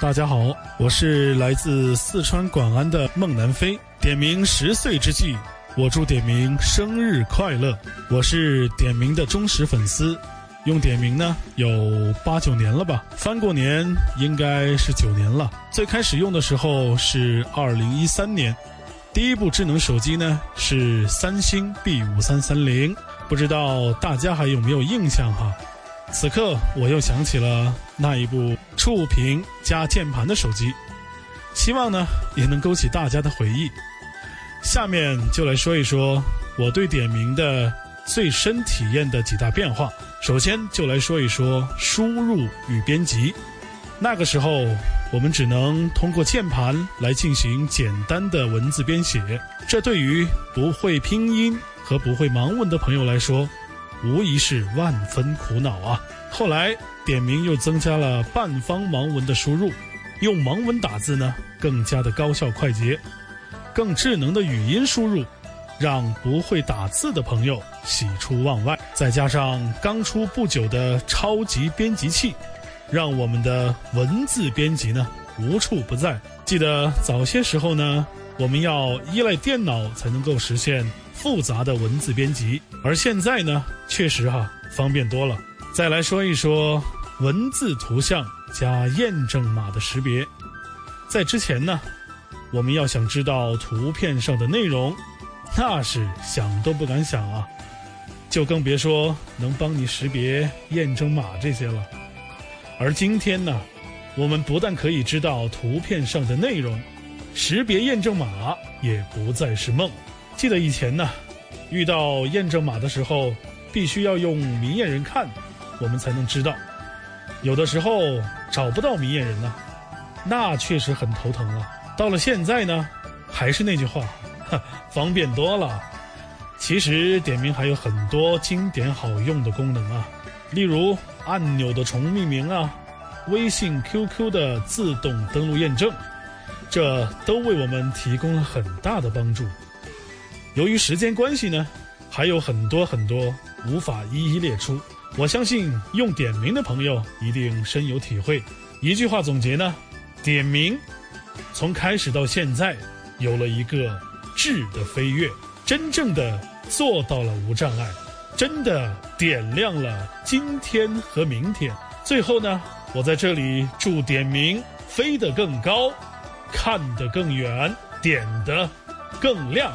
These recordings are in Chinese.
大家好，我是来自四川广安的孟南飞。点名10岁之际，我祝点名生日快乐。我是点名的忠实粉丝，用点名呢有8、9年了吧，翻过年应该是9年了。最开始用的时候是2013年，第一部智能手机呢是三星 B5330， 不知道大家还有没有印象哈？此刻我又想起了那一部触屏加键盘的手机，希望呢也能勾起大家的回忆。下面就来说一说我对点名的最深体验的几大变化。首先就来说一说输入与编辑。那个时候我们只能通过键盘来进行简单的文字编写，这对于不会拼音和不会盲文的朋友来说无疑是万分苦恼啊！后来点名又增加了半方盲文的输入，用盲文打字呢更加的高效快捷，更智能的语音输入让不会打字的朋友喜出望外，再加上刚出不久的超级编辑器，让我们的文字编辑呢无处不在。记得早些时候呢，我们要依赖电脑才能够实现复杂的文字编辑，而现在呢确实方便多了。再来说一说文字图像加验证码的识别。在之前呢，我们要想知道图片上的内容，那是想都不敢想啊，就更别说能帮你识别验证码这些了。而今天呢，我们不但可以知道图片上的内容，识别验证码也不再是梦。记得以前呢，遇到验证码的时候必须要用明眼人看，我们才能知道。有的时候找不到明眼人呢，那确实很头疼了。到了现在呢，还是那句话，方便多了。其实点名还有很多经典好用的功能啊，例如按钮的重命名啊，微信 QQ 的自动登录验证，这都为我们提供了很大的帮助。由于时间关系呢，还有很多无法一一列出，我相信用点名的朋友一定深有体会。一句话总结呢，点名从开始到现在有了一个质的飞跃，真正的做到了无障碍，真的点亮了今天和明天。最后呢，我在这里祝点名飞得更高，看得更远，点得更亮。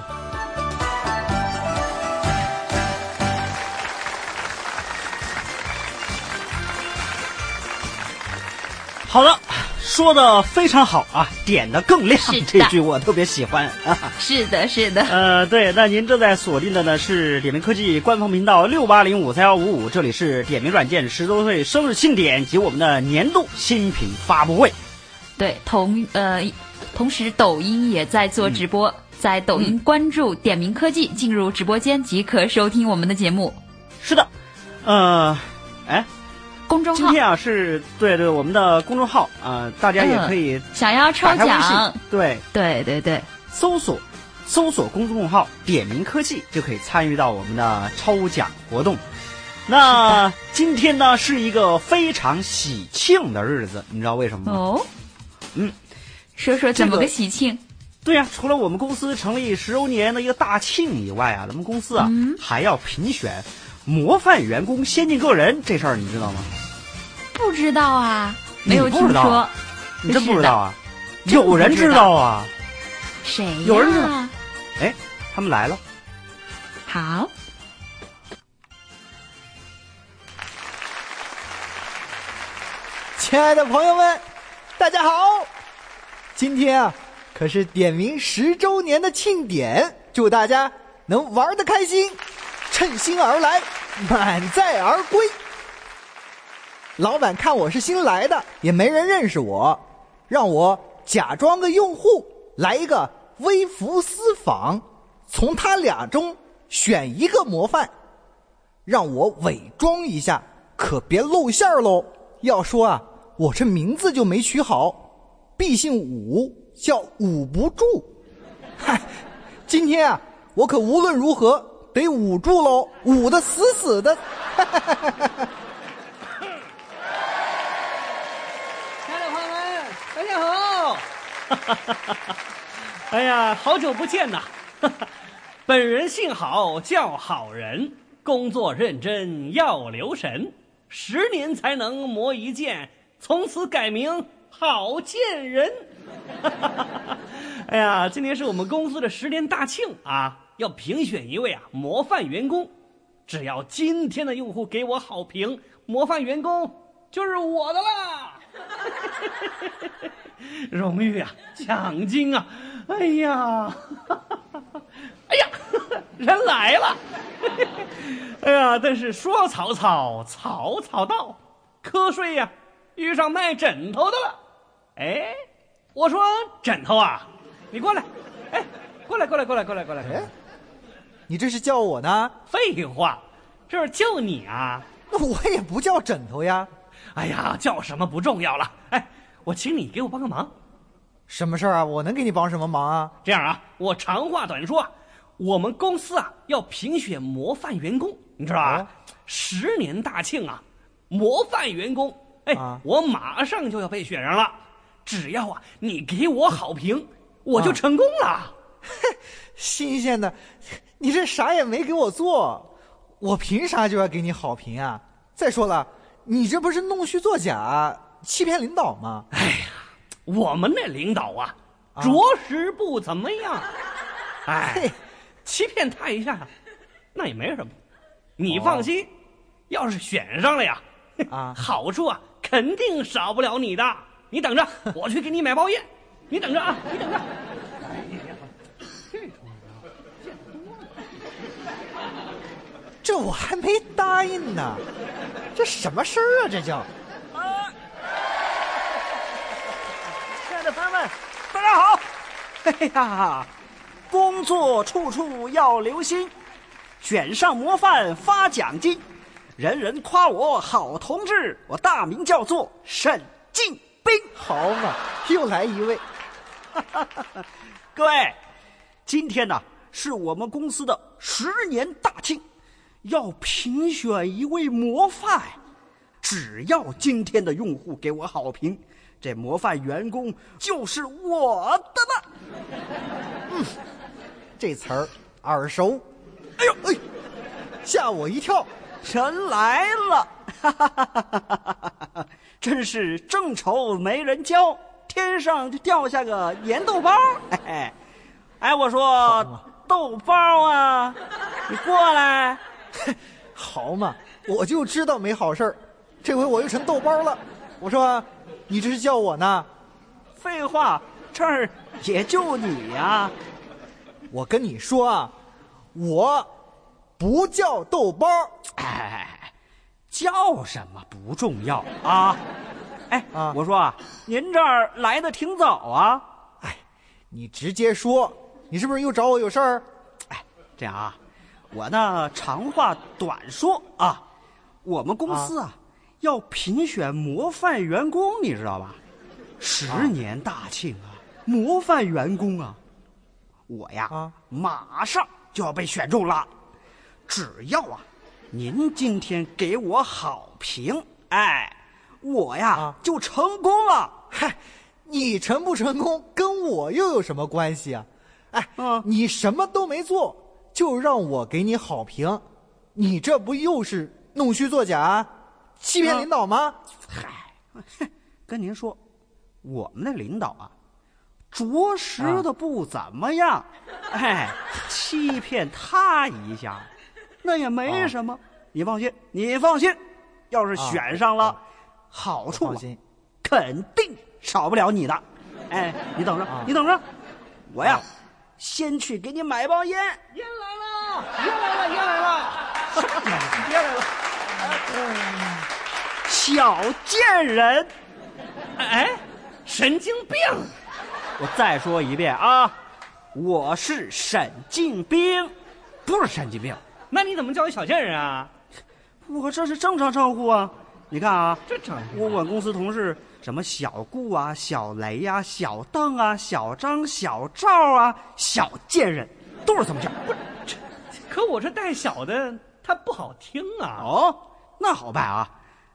好的，说的非常好啊，点得更亮，这句我特别喜欢啊。 是的。 对，那您正在锁定的呢是点名科技官方频道68053155，这里是点名软件10周岁生日庆典及我们的年度新品发布会。 对，同时抖音也在做直播，在抖音关注点名科技，进入直播间即可收听我们的节目。 是的， 公众号今天啊是对我们的公众号大家也可以想要抽奖， 对，搜索公众号点名科技就可以参与到我们的抽奖活动。那今天呢是一个非常喜庆的日子，你知道为什么吗？ 说说怎么个喜庆？ 对呀，除了我们公司成立10周年的一个大庆以外啊，咱们公司还要评选模范员工先进个人，这事儿你知道吗？ 不知道啊，没有听说。 你真不知道啊？有人知道啊？ 谁呀？ 有人知道。他们来了。 好。 亲爱的朋友们，大家好！今天啊，可是点名10周年的庆典，祝大家能玩得开心，趁心而来，满载而归。老板看我是新来的，也没人认识我，让我假装个用户，来一个微服私访，从他俩中选一个模范，让我伪装一下，可别露馅喽。要说啊，我这名字就没取好，毕姓武，叫捂不住。嗨，今天啊，我可无论如何得捂住喽，捂得死死的。 亲爱的朋友们，大家家好。哎呀，好久不见呐！本人姓郝，叫好人，工作认真要留神，10年才能磨一剑，从此改名郝建人。哎呀，今天是我们公司的10年大庆啊，要评选一位模范员工。只要今天的用户给我好评，模范员工就是我的啦。荣誉啊，奖金啊，哎呀，哎呀，人来了。哎呀，但是说曹操，曹操到，瞌睡呀，遇上卖枕头的了。哎，我说枕头啊，你过来，哎，过来。 哎，你这是叫我呢？ 废话，这是叫你啊。 那我也不叫枕头呀。 哎呀，叫什么不重要了。哎，我请你给我帮个忙。 什么事儿啊？我能给你帮什么忙啊？ 这样啊，我长话短说，我们公司要评选模范员工，你知道吧？10年大庆啊，模范员工，哎，我马上就要被选上了。只要你给我好评，我就成功了。 新鲜的，你这啥也没给我做，我凭啥就要给你好评啊？再说了，你这不是弄虚作假、欺骗领导吗？ 哎呀，我们那领导着实不怎么样。哎，欺骗他一下，那也没什么。你放心，要是选上了呀，好处肯定少不了你的。你等着，我去给你买包烟。你等着啊，你等着。哎呀， 这我还没答应呢，这什么事儿啊？这叫亲爱的朋友们，大家好！哎呀，工作处处要留心，选上模范发奖金，人人夸我好同志，我大名叫做沈进兵。 好嘛，又来一位。 各位，今天呢是我们公司的10年大庆，要评选一位模范。只要今天的用户给我好评，这模范员工就是我的了。 这词儿耳熟。哎呦哎，吓我一跳！ 人来了，真是正愁没人教，天上就掉下个粘豆包。哎，我说豆包啊，你过来。 好嘛，我就知道没好事儿，这回我又成豆包了。我说，你这是叫我呢？ 废话，这儿也就你呀。 我跟你说啊，我不叫豆包。 哎，叫什么不重要啊。哎，我说您这儿来的挺早啊。 哎，你直接说，你是不是又找我有事儿？ 哎，这样啊，我呢长话短说啊，我们公司要评选模范员工，你知道吧？10年大庆模范员工我呀马上就要被选中了。只要您今天给我好评，哎，我呀就成功了。 嗨，你成不成功跟我又有什么关系啊？哎，你什么都没做，就让我给你好评，你这不又是弄虚作假、欺骗领导吗？ 嗨，跟您说，我们的领导着实的不怎么样。哎，欺骗他一下，那也没什么。你放心，你放心，要是选上了，好处肯定少不了你的。哎，你等着，你等着，我呀，先去给你买包烟。 烟来了，烟来了。 烟来了。小贱人！ 哎，神经病！ 我再说一遍啊，我是沈进兵，不是神经病。 那你怎么叫我小贱人啊？ 我这是正常称呼啊。你看啊， 正常。 我管公司同事什么小顾啊、小雷啊、小邓啊、小张、小赵啊、小贱人，都是这么叫。 不是，可我这带小的，它不好听啊。 哦，那好办啊，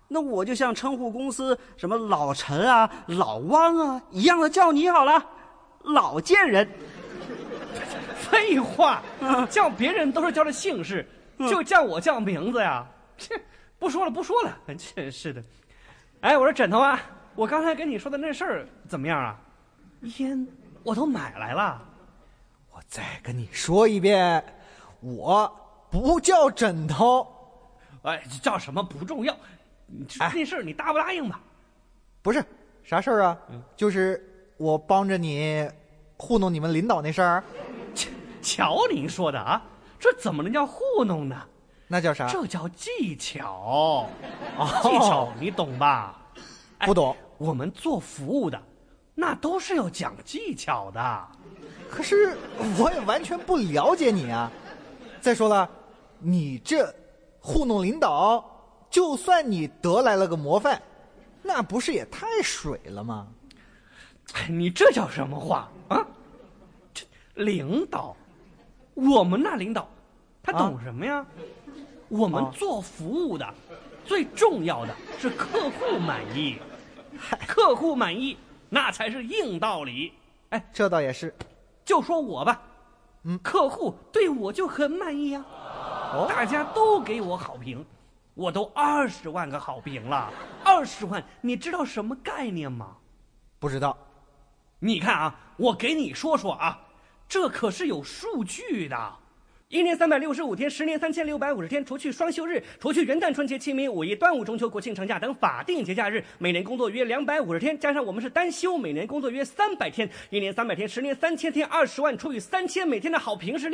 那我就像称呼公司什么老陈啊、老汪啊一样的叫你好了，老贱人。 废话，叫别人都是叫的姓氏，就叫我叫名字呀？切，不说了，真是的。哎，我说枕头啊，我刚才跟你说的那事儿怎么样啊？烟我都买来了。 我再跟你说一遍，我不叫枕头。 哎，叫什么不重要，你说那事儿你答不答应吧？ 不是啥事儿啊，就是我帮着你糊弄你们领导那事儿。 瞧您说的啊，这怎么能叫糊弄呢？ 那叫啥？ 这叫技巧。技巧你懂吧？ 不懂。 我们做服务的，那都是要讲技巧的。 可是我也完全不了解你啊。再说了，你这糊弄领导，就算你得来了个模范，那不是也太水了吗？ 你这叫什么话啊？这领导，我们那领导他懂什么呀？我们做服务的，最重要的是客户满意。客户满意那才是硬道理。哎， 这倒也是。 就说我吧，客户对我就很满意啊。大家都给我好评，我都20万个好评了。20万，你知道什么概念吗？ 不知道。 你看啊，我给你说说啊，这可是有数据的。1年365天，10年3650天，除去双休日，除去元旦、春节、清明、五一、端午、中秋、国庆、长假等法定节假日，每年工作约250天，加上我们是单休，每年工作约300天，1年300天，10年3000天，20万除以3000，每天的好评是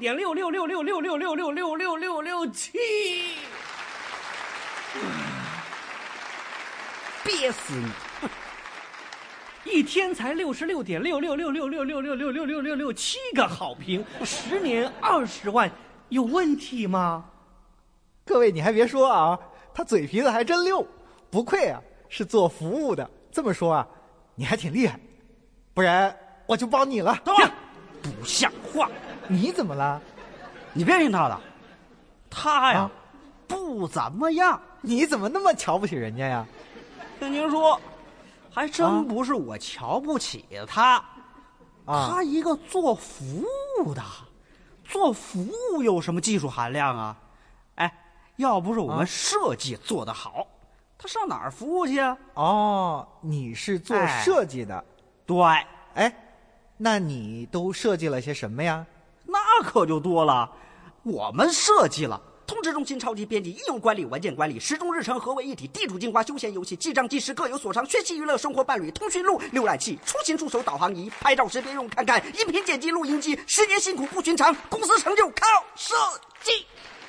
66.6666666666667。 憋死你！ 一天才66.6666666666667个好评，10年20万，有问题吗？ 各位你还别说啊，他嘴皮子还真溜，不愧啊是做服务的。这么说啊，你还挺厉害，不然我就帮你了。 不像话！ 你怎么了？ 你别听他的，他呀，不怎么样。 你怎么那么瞧不起人家呀？ 跟您说，还真不是我瞧不起他，他一个做服务的，做服务有什么技术含量啊？哎，要不是我们设计做得好，他上哪儿服务去啊？ 哦，你是做设计的。 对。 哎，那你都设计了些什么呀？ 那可就多了，我们设计了通知中心、超级编辑、应用管理、文件管理、时钟日程合为一体、地图精华、休闲游戏、记账记事各有所长、学习娱乐、生活伴侣、通讯录、浏览器、出行助手、导航仪、拍照识别用看看、音频剪辑、录音机。10年辛苦不寻常，公司成就靠设计。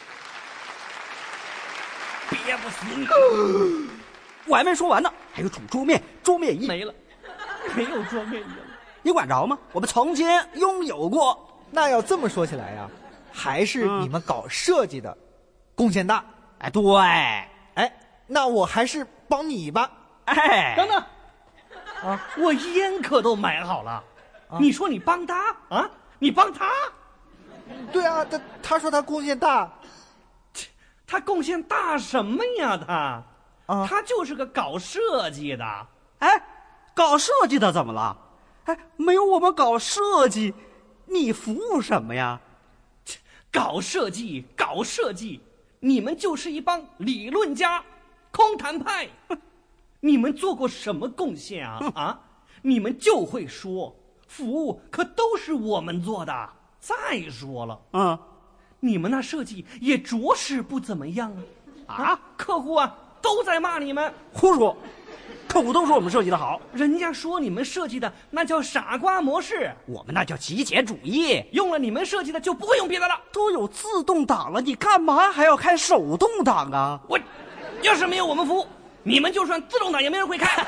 憋不死你！ 我还没说完呢，还有煮桌面、桌面仪没了，没有桌面仪了。 你管着吗？我们曾经拥有过。 那要这么说起来呀，还是你们搞设计的贡献大。 哎，对。 哎，那我还是帮你吧。 哎， 等等，我烟可都买好了，你说你帮他啊？你帮他？ 对啊，他说他贡献大。 他贡献大什么呀？他就是个搞设计的。 哎，搞设计的怎么了？哎，没有我们搞设计，你服务什么呀？ 搞设计，你们就是一帮理论家、空谈派。你们做过什么贡献啊？你们就会说，服务可都是我们做的。再说了，你们那设计也着实不怎么样啊！客户都在骂你们。 胡说，客户都说我们设计的好， 人家说你们设计的那叫傻瓜模式， 我们那叫极简主义。 用了你们设计的就不会用别的了。 都有自动挡了，你干嘛还要开手动挡啊？ 我要是没有我们服务，你们就算自动挡也没人会开。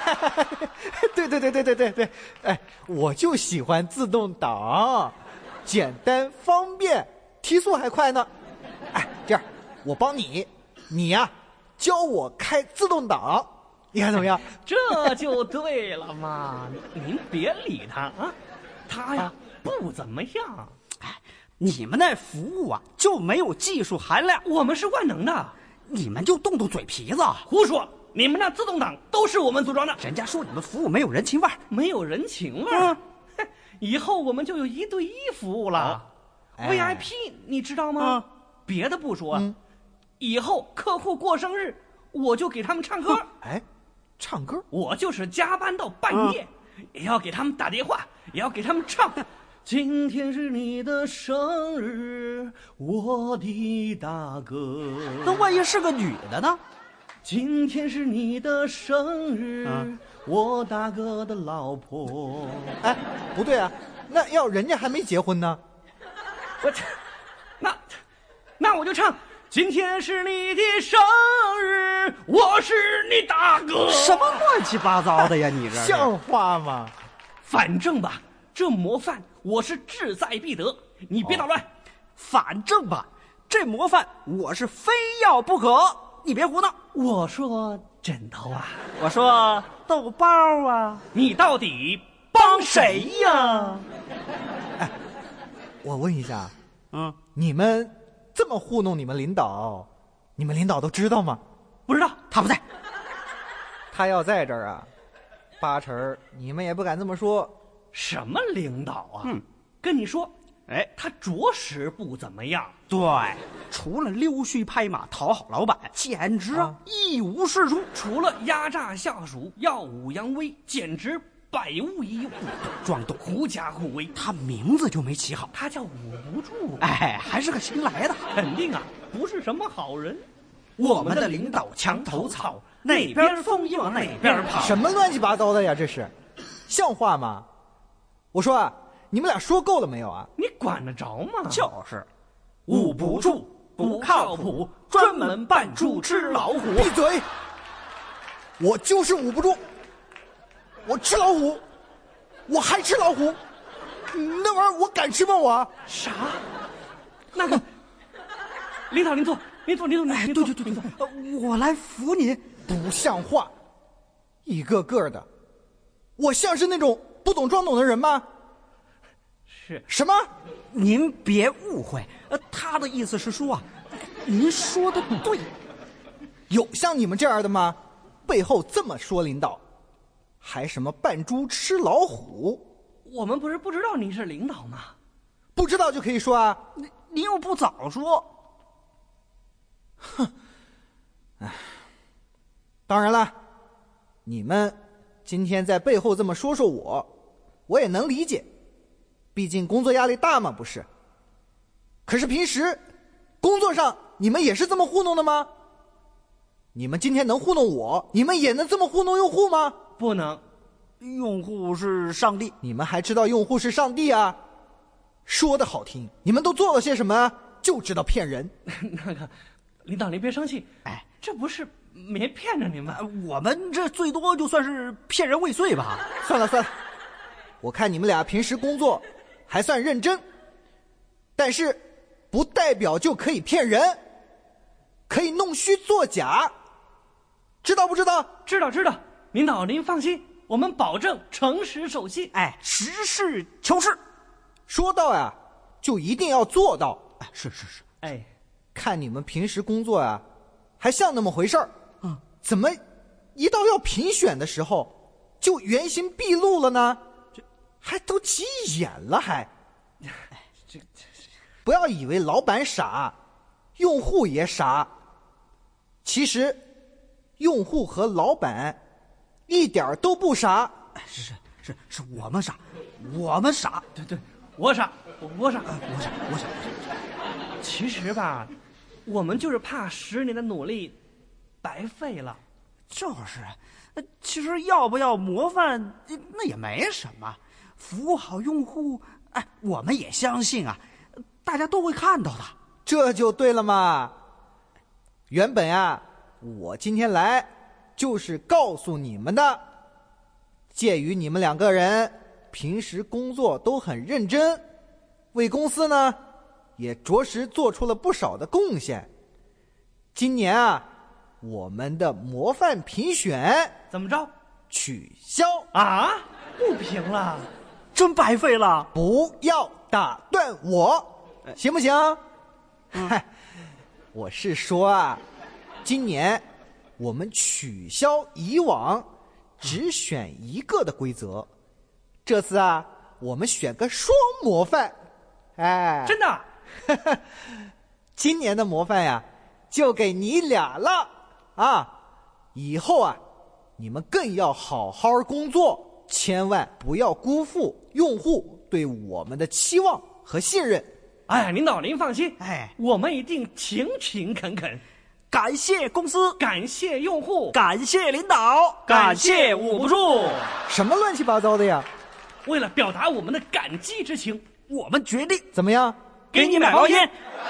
对，哎，我就喜欢自动挡，简单方便，提速还快呢。哎，这样我帮你，你呀教我开自动挡，你看怎么样？ 这就对了嘛。您别理他啊，他呀不怎么样。 哎，你们那服务就没有技术含量， 我们是万能的， 你们就动动嘴皮子。 胡说， 你们那自动挡都是我们组装的。 人家说你们服务没有人情味儿。 没有人情味儿。以后我们就有1对1服务了。VIP 你知道吗？别的不说，以后客户过生日，我就给他们唱歌。 唱歌？ 我就是加班到半夜，也要给他们打电话，也要给他们唱。今天是你的生日，我的大哥。 那万一是个女的呢？ 今天是你的生日，我大哥的老婆。 不对啊，那要人家还没结婚呢。 那我就唱。今天是你的生日，我是你大哥。 什么乱七八糟的呀，你这像话吗？ 反正吧，这模范我是志在必得，你别捣乱。 反正吧，这模范我是非要不可，你别胡闹。 我说枕头啊， 我说豆包啊， 你到底帮谁呀？ 我问一下，你们这么糊弄你们领导，你们领导都知道吗？ 不知道， 他不在。 他要在这儿啊，8成你们也不敢这么说。 什么领导啊？跟你说，他着实不怎么样。 对，除了溜须拍马讨好老板，简直一无是处。 除了压榨下属、耀武扬威，简直百无一用。 装懂狐假虎威， 他名字就没起好， 他叫捂不住。 还是个新来的， 肯定啊，不是什么好人。 我们的领导墙头草，哪边风一往哪边跑。 什么乱七八糟的呀？这是像话吗？我说啊，你们俩说够了没有啊？ 你管得着吗？ 就是捂不住，不靠谱，专门扮猪吃老虎。 闭嘴！我就是捂不住，我吃老虎，我还吃老虎，那玩意儿我敢吃吗？我啥？那个领导您坐。对， 我来扶你。 不像话，一个个的，我像是那种不懂装懂的人吗？ 是什么？ 您别误会，他的意思是说啊，您说的对。 有像你们这样的吗？背后这么说领导，还什么扮猪吃老虎？ 我们不是不知道您是领导吗？ 不知道就可以说啊？ 您又不早说。 当然了，你们今天在背后这么说我也能理解，毕竟工作压力大嘛，不是？可是平时工作上你们也是这么糊弄的吗？你们今天能糊弄我，你们也能这么糊弄用户吗？ 不能， 用户是上帝。 你们还知道用户是上帝啊？说的好听，你们都做了些什么？就知道骗人。 那个领导您别生气，这不是没骗着您吗？ 我们这最多就算是骗人未遂吧。 算了，我看你们俩平时工作还算认真，但是不代表就可以骗人，可以弄虚作假，知道不知道？ 知道。领导您放心，我们保证诚实守信。 实事求是， 说到呀就一定要做到。 是。 看你们平时工作啊，还像那么回事儿，怎么一到要评选的时候就原形毕露了呢？还都急眼了还。不要以为老板傻，用户也傻。其实用户和老板一点都不傻。 是我们傻，我们傻。 对，我傻。其实吧，我们就是怕10年的努力白费了。 就是，其实要不要模范那也没什么，服务好用户，我们也相信啊，大家都会看到的。 这就对了嘛。原本啊，我今天来就是告诉你们的，鉴于你们2个人平时工作都很认真，为公司呢也着实做出了不少的贡献。今年啊，我们的模范评选怎么着？ 取消啊？不评了？ 真白费了？ 不要打断我，行不行？我是说啊，今年我们取消以往只选一个的规则。这次啊，我们选个双模范。哎， 真的？ 今年的模范呀，就给你俩了啊！以后啊，你们更要好好工作，千万不要辜负用户对我们的期望和信任。 哎，领导您放心， 哎， 我们一定勤勤恳恳， 感谢公司， 感谢用户， 感谢领导，感谢捂不住。 什么乱七八糟的呀？ 为了表达我们的感激之情， 我们决定怎么样？ 给你买包烟。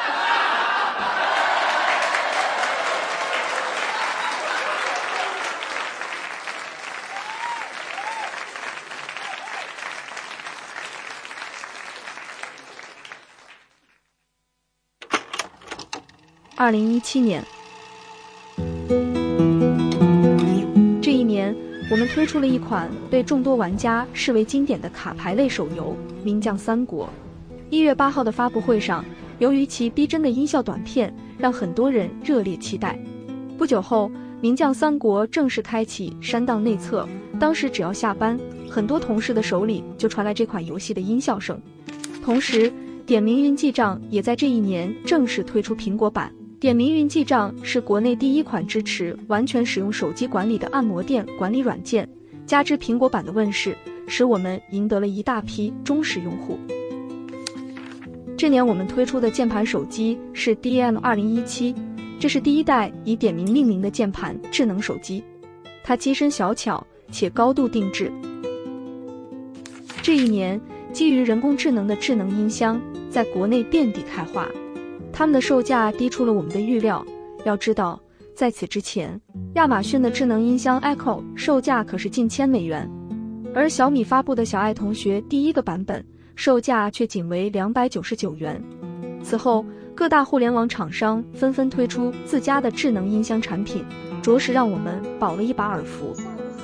2017年，这一年我们推出了一款被众多玩家视为经典的卡牌类手游《名将三国》。1月8号的发布会上，由于其逼真的音效短片，让很多人热烈期待。不久后，《名将三国》正式开启删档内测，当时只要下班，很多同事的手里就传来这款游戏的音效声。同时，点名云记账也在这一年正式推出苹果版。点名云记账是国内第一款支持完全使用手机管理的按摩店管理软件，加之苹果版的问世，使我们赢得了一大批忠实用户。这年我们推出的键盘手机是 DM2017， 这是第一代以点名命名的键盘智能手机，它机身小巧且高度定制。这一年，基于人工智能的智能音箱在国内遍地开花。他们的售价低出了我们的预料。要知道，在此之前，亚马逊的智能音箱 Echo 售价可是近$1000，而小米发布的小爱同学第一个版本售价却仅为$299。此后，各大互联网厂商纷纷推出自家的智能音箱产品，着实让我们饱了一把耳福。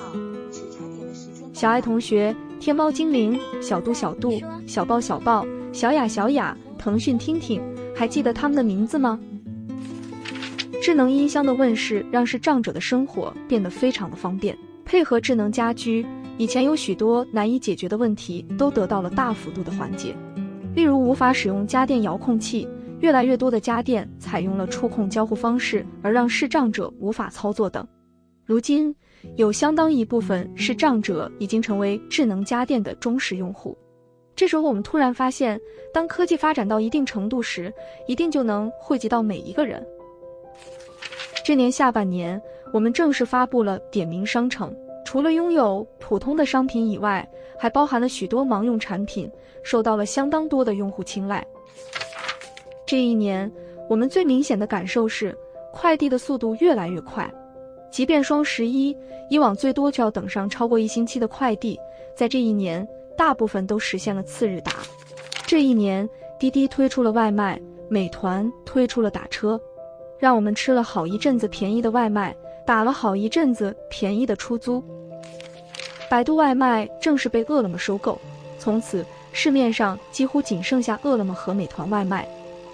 小爱同学、天猫精灵、小度小度、小豹小豹、小雅小雅、腾讯听听，还记得他们的名字吗？智能音箱的问世让视障者的生活变得非常的方便，配合智能家居，以前有许多难以解决的问题都得到了大幅度的缓解。例如无法使用家电遥控器，越来越多的家电采用了触控交互方式，而让视障者无法操作等。如今有相当一部分视障者已经成为智能家电的忠实用户。这时候我们突然发现，当科技发展到一定程度时，一定就能惠及到每一个人。这年下半年，我们正式发布了点名商城，除了拥有普通的商品以外，还包含了许多盲用产品，受到了相当多的用户青睐。这一年，我们最明显的感受是，快递的速度越来越快。即便双11，以往最多就要等上超过1星期的快递，在这一年，大部分都实现了次日达。这一年，滴滴推出了外卖，美团推出了打车，让我们吃了好一阵子便宜的外卖，打了好一阵子便宜的出租。百度外卖正式被饿了么收购，从此市面上几乎仅剩下饿了么和美团外卖。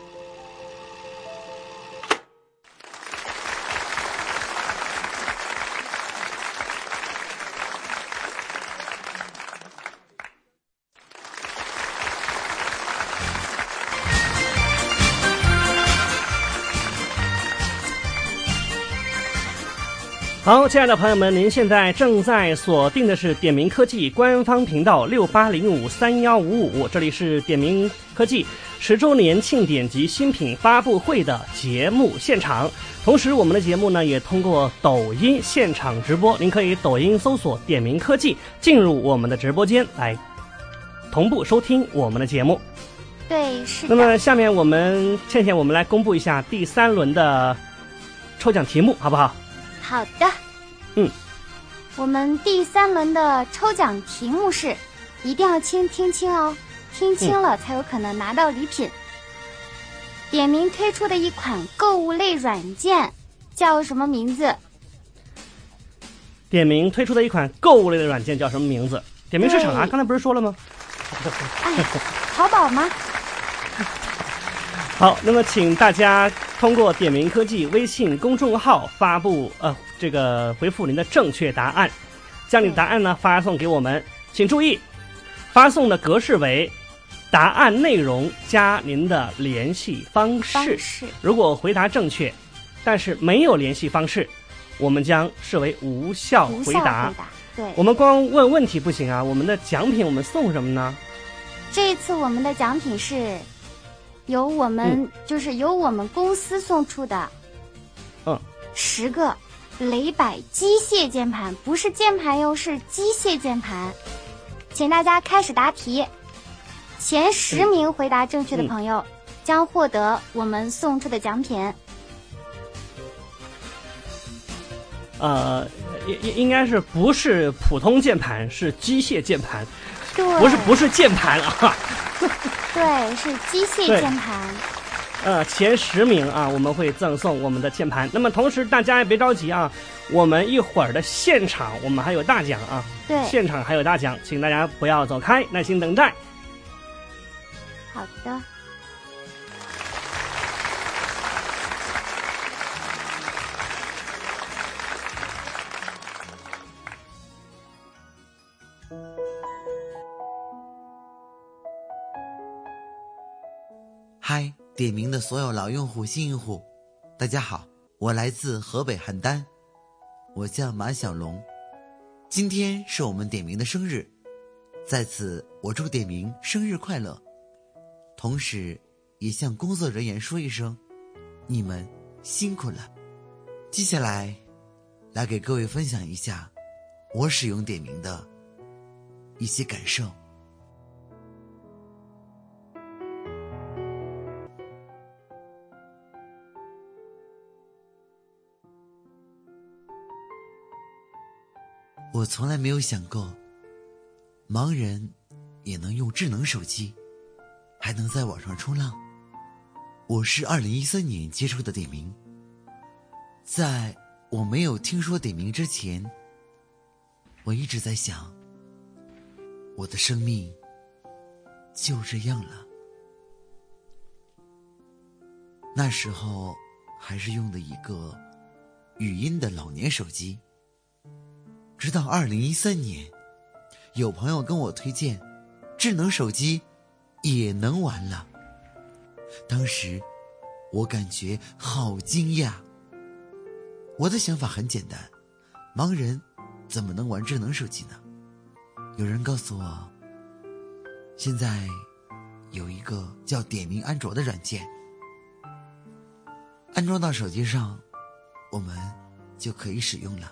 好，亲爱的朋友们，您现在正在锁定的是点名科技官方频道68053155，这里是点名科技10周年庆典及新品发布会的节目现场。同时，我们的节目呢也通过抖音现场直播，您可以抖音搜索点名科技，进入我们的直播间来同步收听我们的节目。 对，是的。 那么下面我们来公布一下第3轮的抽奖题目，好不好？ 好的，我们第3轮的抽奖题目是，一定要听清哦，听清了才有可能拿到礼品。点名推出的一款购物类软件叫什么名字？ 点名推出的一款购物类的软件叫什么名字？点名市场啊，刚才不是说了吗？ 哎，淘宝吗？ 好，那么请大家通过点名科技微信公众号发布回复您的正确答案，将你的答案呢发送给我们。请注意，发送的格式为答案内容加您的联系方式。如果回答正确，但是没有联系方式，我们将视为无效回答。 对， 我们光问问题不行啊，我们的奖品我们送什么呢？ 这一次我们的奖品是由我们公司送出的10个雷百机械键盘，不是键盘哟，是机械键盘。请大家开始答题，前10名回答正确的朋友将获得我们送出的奖品。 应该是不是普通键盘，是机械键盘。 对， 不是键盘啊。 对，是机械键盘。 前10名啊，我们会赠送我们的键盘。那么同时大家也别着急啊，我们一会儿的现场我们还有大奖啊。 对， 现场还有大奖，请大家不要走开，耐心等待。 好的。 嗨，点名的所有老用户、新用户，大家好，我来自河北邯郸，我叫马小龙。今天是我们点名的生日，在此我祝点名生日快乐，同时也向工作人员说一声，你们辛苦了。接下来给各位分享一下我使用点名的一些感受。我从来没有想过，盲人也能用智能手机，还能在网上冲浪。我是2013年接触的点名，在我没有听说点名之前，我一直在想，我的生命就这样了。那时候还是用的一个语音的老年手机。直到2013年，有朋友跟我推荐智能手机也能玩了。当时我感觉好惊讶。我的想法很简单，盲人怎么能玩智能手机呢？有人告诉我，现在有一个叫点名安卓的软件，安装到手机上，我们就可以使用了。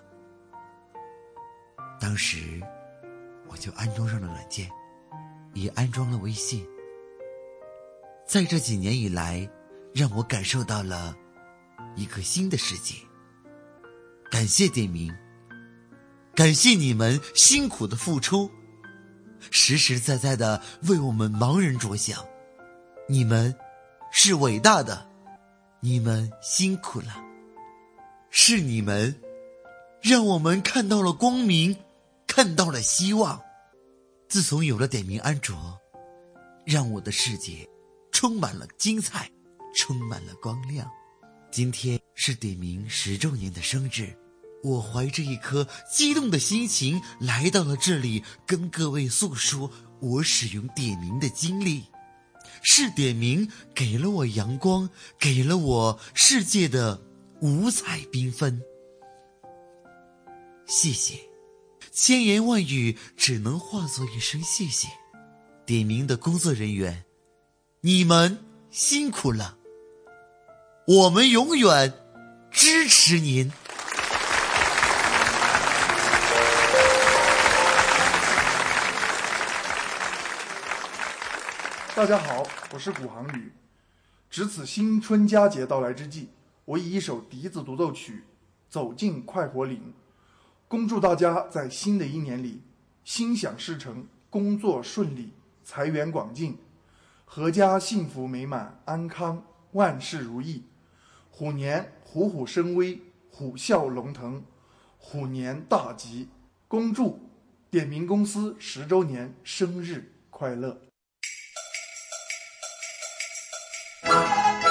当时我就安装上了软件，也安装了微信。在这几年以来，让我感受到了一个新的世界。感谢点名，感谢你们辛苦的付出，实实在在的为我们盲人着想。你们是伟大的，你们辛苦了，是你们让我们看到了光明，看到了希望。自从有了点名安卓，让我的世界充满了精彩，充满了光亮。今天是点名10周年的生日，我怀着一颗激动的心情来到了这里，跟各位诉说我使用点名的经历。是点名给了我阳光，给了我世界的五彩缤纷。谢谢，千言万语只能化作一声谢谢。点名的工作人员，你们辛苦了，我们永远支持您。 大家好，我是古航宇。值此新春佳节到来之际，我以一首笛子独奏曲走进快活岭，恭祝大家在新的一年里心想事成，工作顺利，财源广进，阖家幸福美满，安康，万事如意。虎年虎虎生威，虎啸龙腾，虎年大吉。恭祝点名公司10周年生日快乐。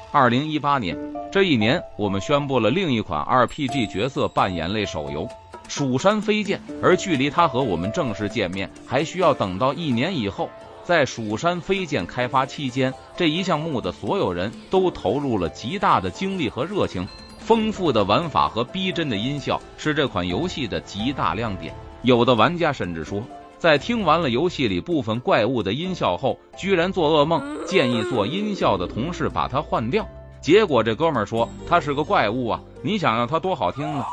2018年，这一年我们宣布了另一款 RPG 角色扮演类手游《蜀山飞剑》，而距离它和我们正式见面还需要等到1年以后。在蜀山飞剑开发期间，这一项目的所有人都投入了极大的精力和热情。丰富的玩法和逼真的音效是这款游戏的极大亮点。有的玩家甚至说，在听完了游戏里部分怪物的音效后，居然做噩梦，建议做音效的同事把它换掉。结果这哥们儿说他是个怪物啊，你想让他多好听呢？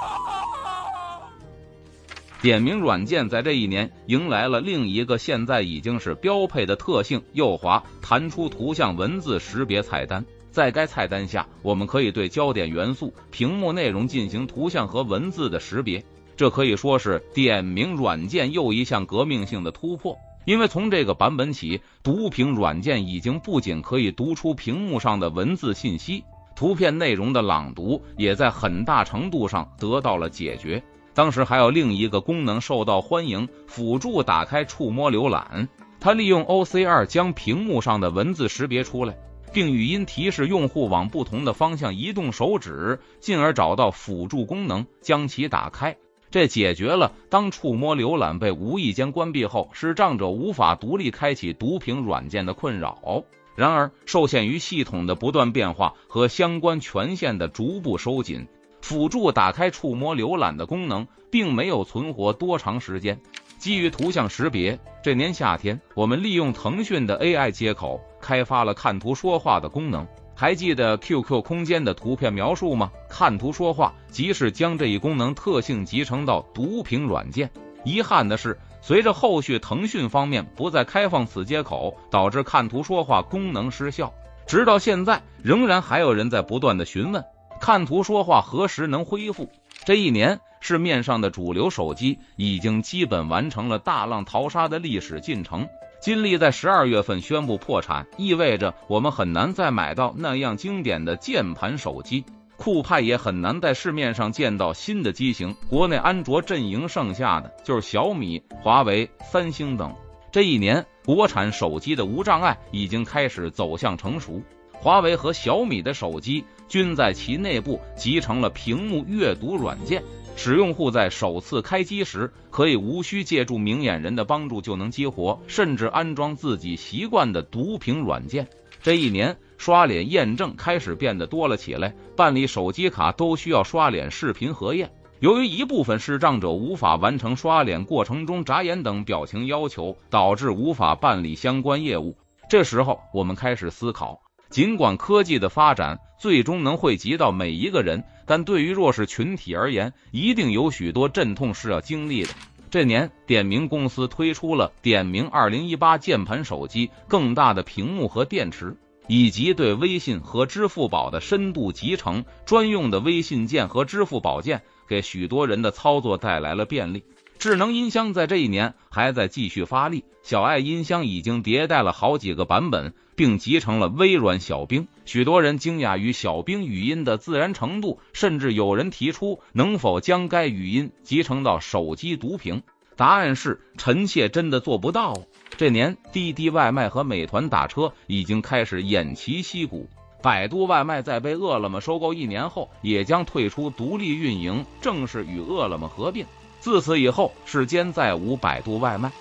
点名软件在这一年迎来了另一个现在已经是标配的特性，右滑弹出图像文字识别菜单。在该菜单下，我们可以对焦点元素、屏幕内容进行图像和文字的识别。这可以说是点名软件又一项革命性的突破，因为从这个版本起，读屏软件已经不仅可以读出屏幕上的文字信息，图片内容的朗读也在很大程度上得到了解决。当时还有另一个功能受到欢迎，辅助打开触摸浏览，它利用 OCR 将屏幕上的文字识别出来，并语音提示用户往不同的方向移动手指，进而找到辅助功能将其打开。这解决了当触摸浏览被无意间关闭后，视障者无法独立开启读屏软件的困扰。然而，受限于系统的不断变化和相关权限的逐步收紧，辅助打开触摸浏览的功能并没有存活多长时间。基于图像识别，这年夏天我们利用腾讯的 AI 接口开发了看图说话的功能。还记得 QQ 空间的图片描述吗？看图说话即是将这一功能特性集成到读屏软件。遗憾的是，随着后续腾讯方面不再开放此接口，导致看图说话功能失效。直到现在，仍然还有人在不断的询问看图说话何时能恢复。这一年，市面上的主流手机已经基本完成了大浪淘沙的历史进程。金立在12月份宣布破产，意味着我们很难再买到那样经典的键盘手机，酷派也很难在市面上见到新的机型。国内安卓阵营剩下的就是小米、华为、三星等。这一年，国产手机的无障碍已经开始走向成熟。华为和小米的手机均在其内部集成了屏幕阅读软件，使用户在首次开机时可以无需借助明眼人的帮助就能激活，甚至安装自己习惯的读屏软件。这一年，刷脸验证开始变得多了起来，办理手机卡都需要刷脸视频核验。由于一部分视障者无法完成刷脸过程中眨眼等表情要求，导致无法办理相关业务。这时候我们开始思考，尽管科技的发展最终能惠及到每一个人，但对于弱势群体而言，一定有许多阵痛是要经历的。这年，点名公司推出了点名2018键盘手机，更大的屏幕和电池，以及对微信和支付宝的深度集成，专用的微信键和支付宝键给许多人的操作带来了便利。智能音箱在这一年还在继续发力，小爱音箱已经迭代了好几个版本，并集成了微软小冰。许多人惊讶于小冰语音的自然程度，甚至有人提出能否将该语音集成到手机读屏。答案是臣妾真的做不到。这年，滴滴外卖和美团打车已经开始偃旗息鼓，百度外卖在被饿了么收购1年后，也将退出独立运营，正式与饿了么合并。自此以后，世间再无百度外卖。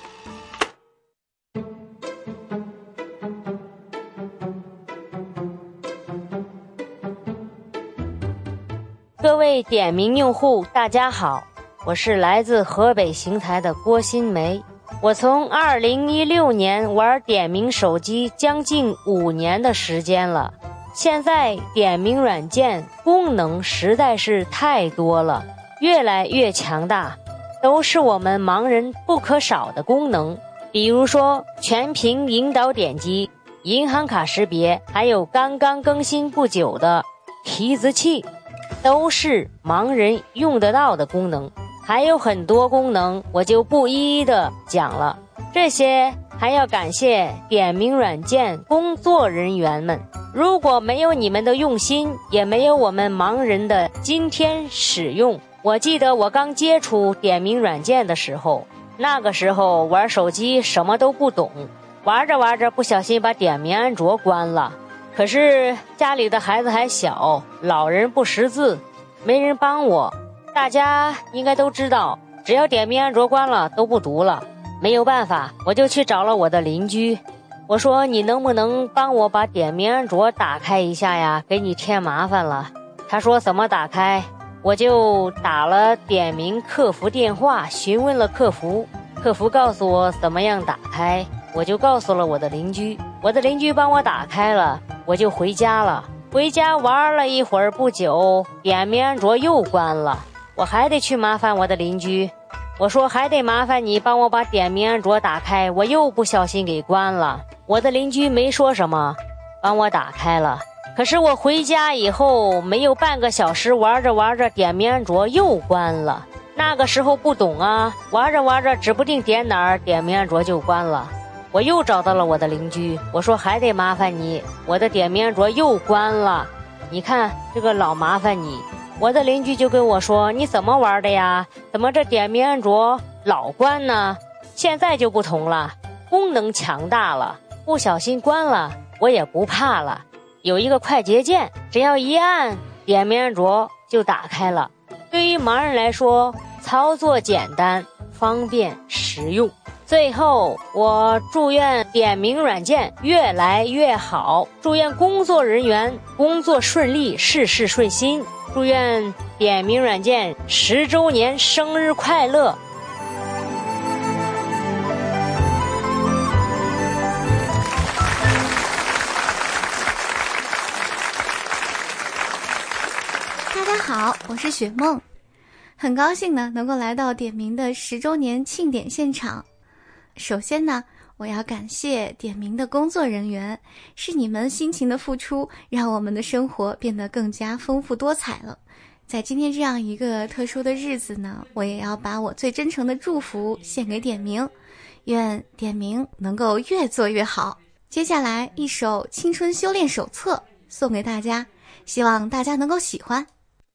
各位点名用户，大家好，我是来自河北邢台的郭新梅。我从2016年玩点名手机将近5年的时间了，现在点名软件功能实在是太多了，越来越强大，都是我们盲人不可少的功能。比如说全屏引导点击、银行卡识别，还有刚刚更新不久的提字器，都是盲人用得到的功能。还有很多功能我就不一一的讲了，这些还要感谢点名软件工作人员们，如果没有你们的用心，也没有我们盲人的今天使用。我记得我刚接触点名软件的时候，那个时候玩手机什么都不懂，玩着玩着不小心把点名安卓关了， 可是家里的孩子还小，老人不识字，没人帮我。大家应该都知道，只要点名安卓关了都不读了。没有办法，我就去找了我的邻居，我说你能不能帮我把点名安卓打开一下呀，给你添麻烦了。他说怎么打开，我就打了点名客服电话，询问了客服，客服告诉我怎么样打开，我就告诉了我的邻居，我的邻居帮我打开了，我就回家了。回家玩了一会儿，不久点名安卓又关了，我还得去麻烦我的邻居，我说还得麻烦你帮我把点名安卓打开，我又不小心给关了。我的邻居没说什么，帮我打开了。可是我回家以后没有半个小时，玩着玩着点名安卓又关了。那个时候不懂啊，玩着玩着指不定点哪儿，点名安卓就关了。我又找到了我的邻居，我说还得麻烦你，我的点名安卓又关了，你看这个老麻烦你。我的邻居就跟我说，你怎么玩的呀？怎么这点名安卓老关呢？现在就不同了，功能强大了，不小心关了我也不怕了，有一个快捷键，只要一按点名安卓就打开了。对于盲人来说，操作简单方便实用。最后我祝愿点名软件越来越好，祝愿工作人员工作顺利，事事顺心，祝愿点名软件10周年生日快乐。 大家好，我是雪梦，很高兴呢能够来到点名的10周年庆典现场。首先呢，我要感谢点名的工作人员，是你们辛勤的付出，让我们的生活变得更加丰富多彩了。在今天这样一个特殊的日子呢，我也要把我最真诚的祝福献给点名，愿点名能够越做越好。接下来一首青春修炼手册送给大家，希望大家能够喜欢。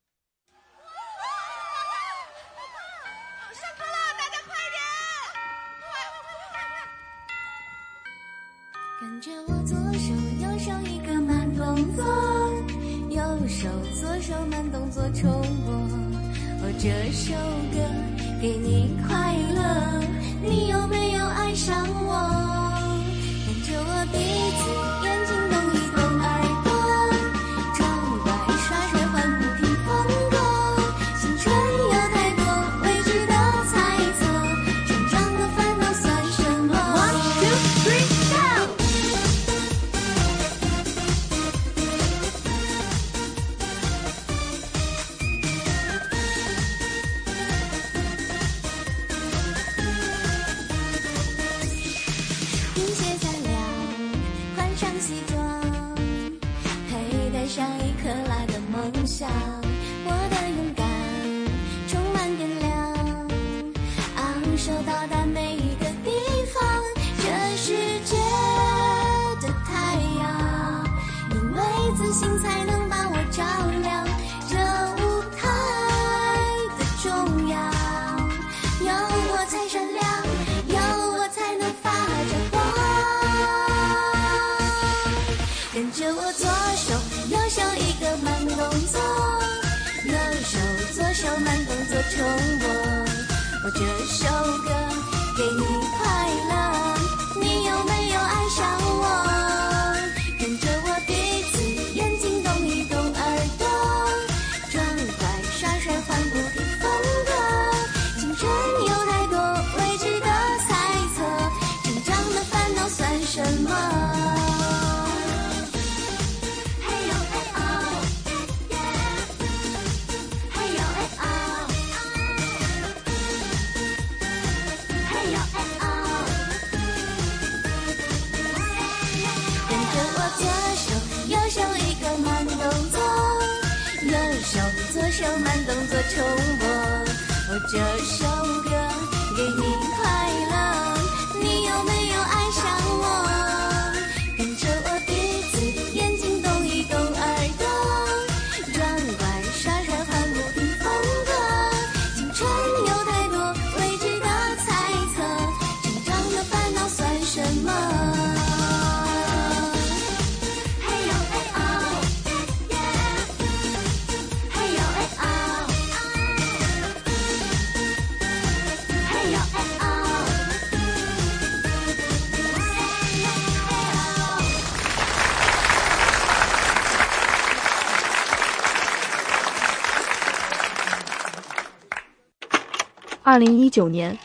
跟着我左手右手一个慢动作，右手左手慢动作重播。这首歌给你快乐，你有没有爱上我？跟着我鼻子眼睛动一动，耳朵装乖耍帅换不停风格。青春有太多未知的猜测，成长的烦恼算什么？ 1, 2, 3, go！我的勇敢充满电量，昂首到达每一个地方，这世界的太阳，因为自信才能把我照亮，这舞台的中央，有我才闪亮，有我才能发着光。跟着我左手右手一个慢动作，右手左手慢动作重播。这首歌给你快乐，你有没有爱上我？跟着我鼻子眼睛动一动，耳朵装乖耍帅换不停风格。青春有太多未知的猜测，成长的烦恼算什么？ 2019年。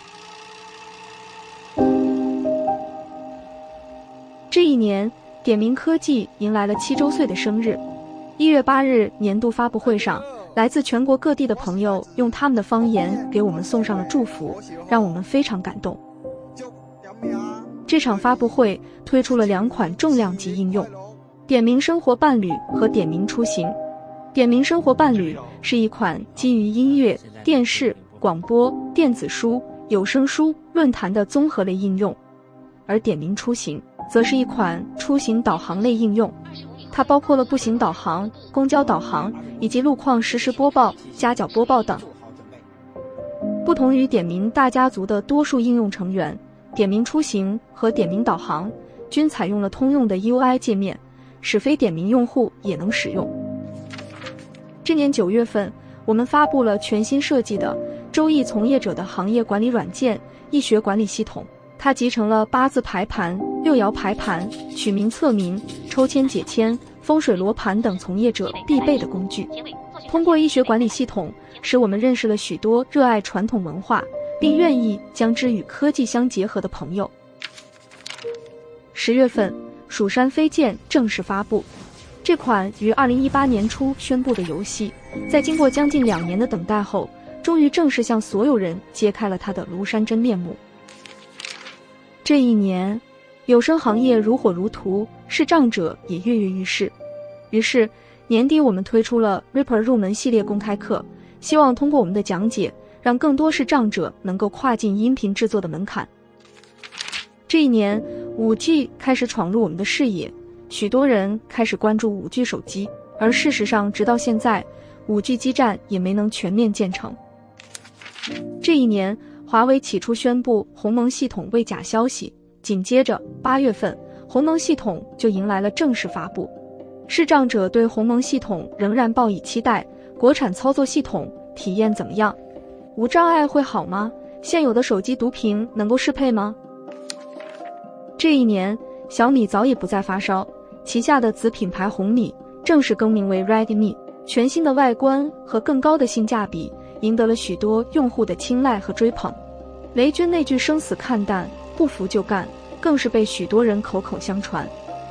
这一年，点名科技迎来了7周岁的生日。1月8日年度发布会上，来自全国各地的朋友用他们的方言给我们送上了祝福，让我们非常感动。这场发布会推出了2款重量级应用：点名生活伴侣和点名出行。点名生活伴侣是一款基于音乐、电视、广播、电子书、有声书、论坛的综合类应用，而点名出行则是一款出行导航类应用。它包括了步行导航、公交导航以及路况实时播报、夹角播报等。不同于点名大家族的多数应用成员，点名出行和点名导航均采用了通用的 UI 界面，使非点名用户也能使用。这年9月份，我们发布了全新设计的周易从业者的行业管理软件易学管理系统。它集成了8字排盘、6爻排盘、取名测名、抽签解签、风水罗盘等从业者必备的工具。通过易学管理系统，使我们认识了许多热爱传统文化并愿意将之与科技相结合的朋友。10月份，蜀山飞剑正式发布。这款于2018年初宣布的游戏，在经过将近2年的等待后，终于正式向所有人揭开了它的庐山真面目。这一年，有声行业如火如荼，视障者也跃跃欲试。于是，年底我们推出了 Reaper 入门系列公开课，希望通过我们的讲解，让更多视障者能够跨进音频制作的门槛。这一年 5G 开始闯入我们的视野，许多人开始关注 5G 手机，而事实上直到现在 5G 基站也没能全面建成。这一年，华为起初宣布鸿蒙系统为假消息，紧接着8月份，鸿蒙系统就迎来了正式发布。视障者对鸿蒙系统仍然抱以期待，国产操作系统体验怎么样？无障碍会好吗？现有的手机读屏能够适配吗？这一年，小米早已不再发烧，旗下的子品牌红米正式更名为 Redmi， 全新的外观和更高的性价比赢得了许多用户的青睐和追捧。雷军那句生死看淡，不服就干，更是被许多人口口相传。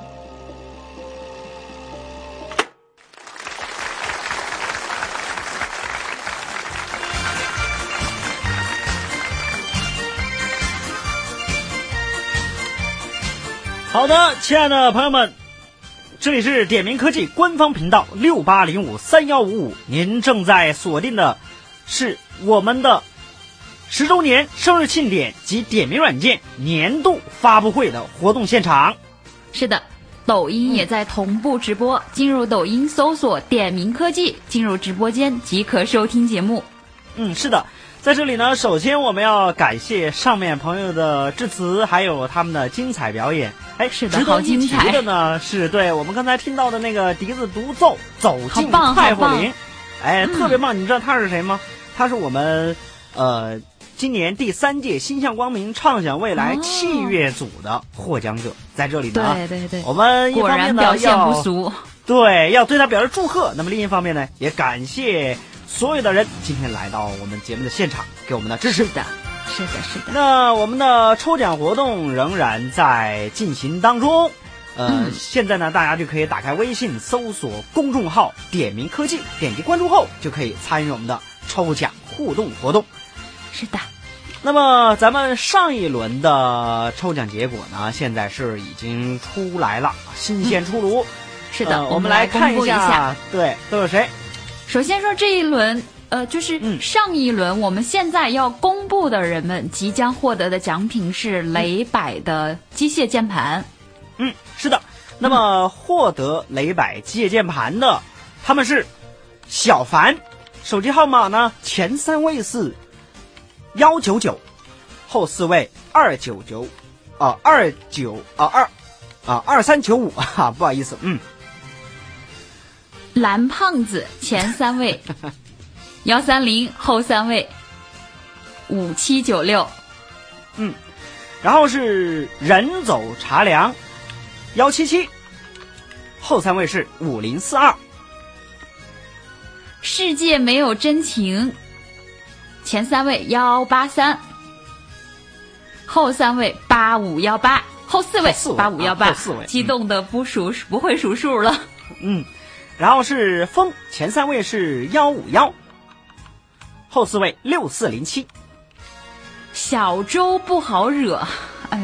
好的，亲爱的朋友们，这里是点名科技官方频道68053155，您正在锁定的是我们的10周年生日庆典及点名软件年度发布会的活动现场。 是的，抖音也在同步直播，进入抖音搜索点名科技，进入直播间即可收听节目。 是的，在这里呢，首先我们要感谢上面朋友的致辞，还有他们的精彩表演。 是的， 值得一提的呢是对我们刚才听到的那个笛子独奏走进快活林，特别棒！你知道他是谁吗？他是我们今年第3届心向光明畅想未来器乐组的获奖者。在这里呢， 对， 我们一方面呢果然表现不俗， 对，要对他表示祝贺。那么另一方面呢，也感谢所有的人今天来到我们节目的现场，给我们的支持。 是的。 那我们的抽奖活动仍然在进行当中。现在呢，大家就可以打开微信搜索公众号点名科技，点击关注后就可以参与我们的抽奖互动活动。 是的。 那么咱们上一轮的抽奖结果呢，现在是已经出来了，新鲜出炉。 是的， 我们来看一下， 对，都有谁？ 首先说这一轮。就是上一轮我们现在要公布的人们即将获得的奖品是雷百的机械键盘。 是的。那么获得雷百机械键盘的，他们是小凡，手机号码呢前3位是199，后4位299， 2395不好意思。 蓝胖子前3位130，后3位5796。 然后是人走茶凉177，后3位是5042。 世界没有真情前3位183，后3位8518，后4位8518，激动的不会数数了。 然后是风，前3位是151，后4位6407。 小周不好惹，哎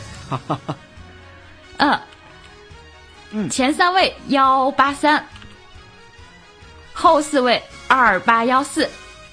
呦，前3位183，后4位2814。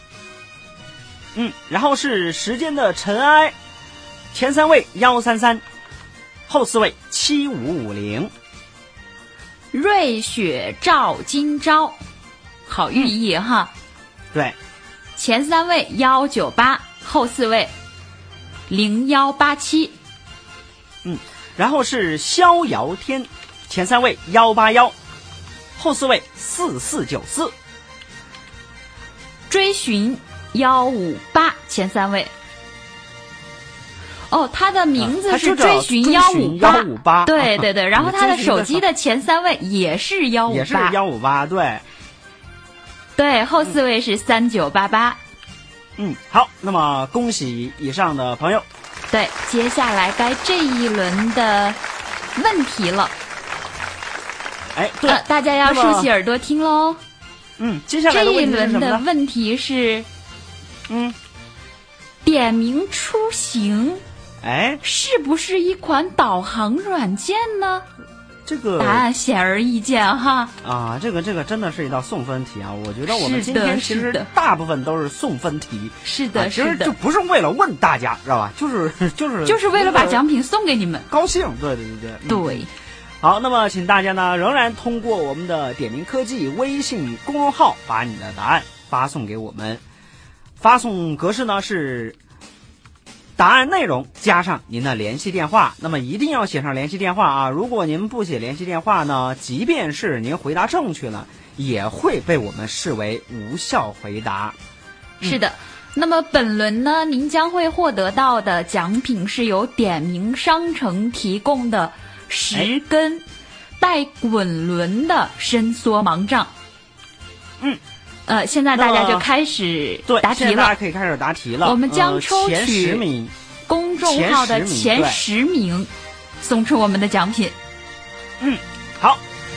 然后是时间的尘埃，前3位133，后4位7550。 瑞雪照今朝，好寓意哈。 对， 前3位198，后4位0187。 然后是逍遥天，前3位181，后4位4494。 追寻158，前3位。他的名字是追寻158，对对对，然后他的手机的前3位也是158， 也是158，对， 对，后4位是3988。 好，那么恭喜以上的朋友。 对，接下来该这一轮的问题了。 对， 大家要竖起耳朵听喽。 接下来的问题是什么呢？ 这一轮的问题是，点名出行，是不是一款导航软件呢？ 这个答案显而易见哈。 这个真的是一道送分题啊！我觉得我们今天其实大部分都是送分题。 是的， 其实就不是为了问大家，知道吧？就是为了把奖品送给你们， 高兴。对。好，那么请大家呢仍然通过我们的点名科技微信公众号把你的答案发送给我们，发送格式呢是答案内容加上您的联系电话，那么一定要写上联系电话啊！如果您不写联系电话呢，即便是您回答正确了，也会被我们视为无效回答。 是的，那么本轮呢，您将会获得到的奖品是由点名商城提供的10根带滚轮的伸缩盲杖。现在大家就开始答题了。 大家可以开始答题了。 我们将抽取公众号的前10名，送出我们的奖品。 好。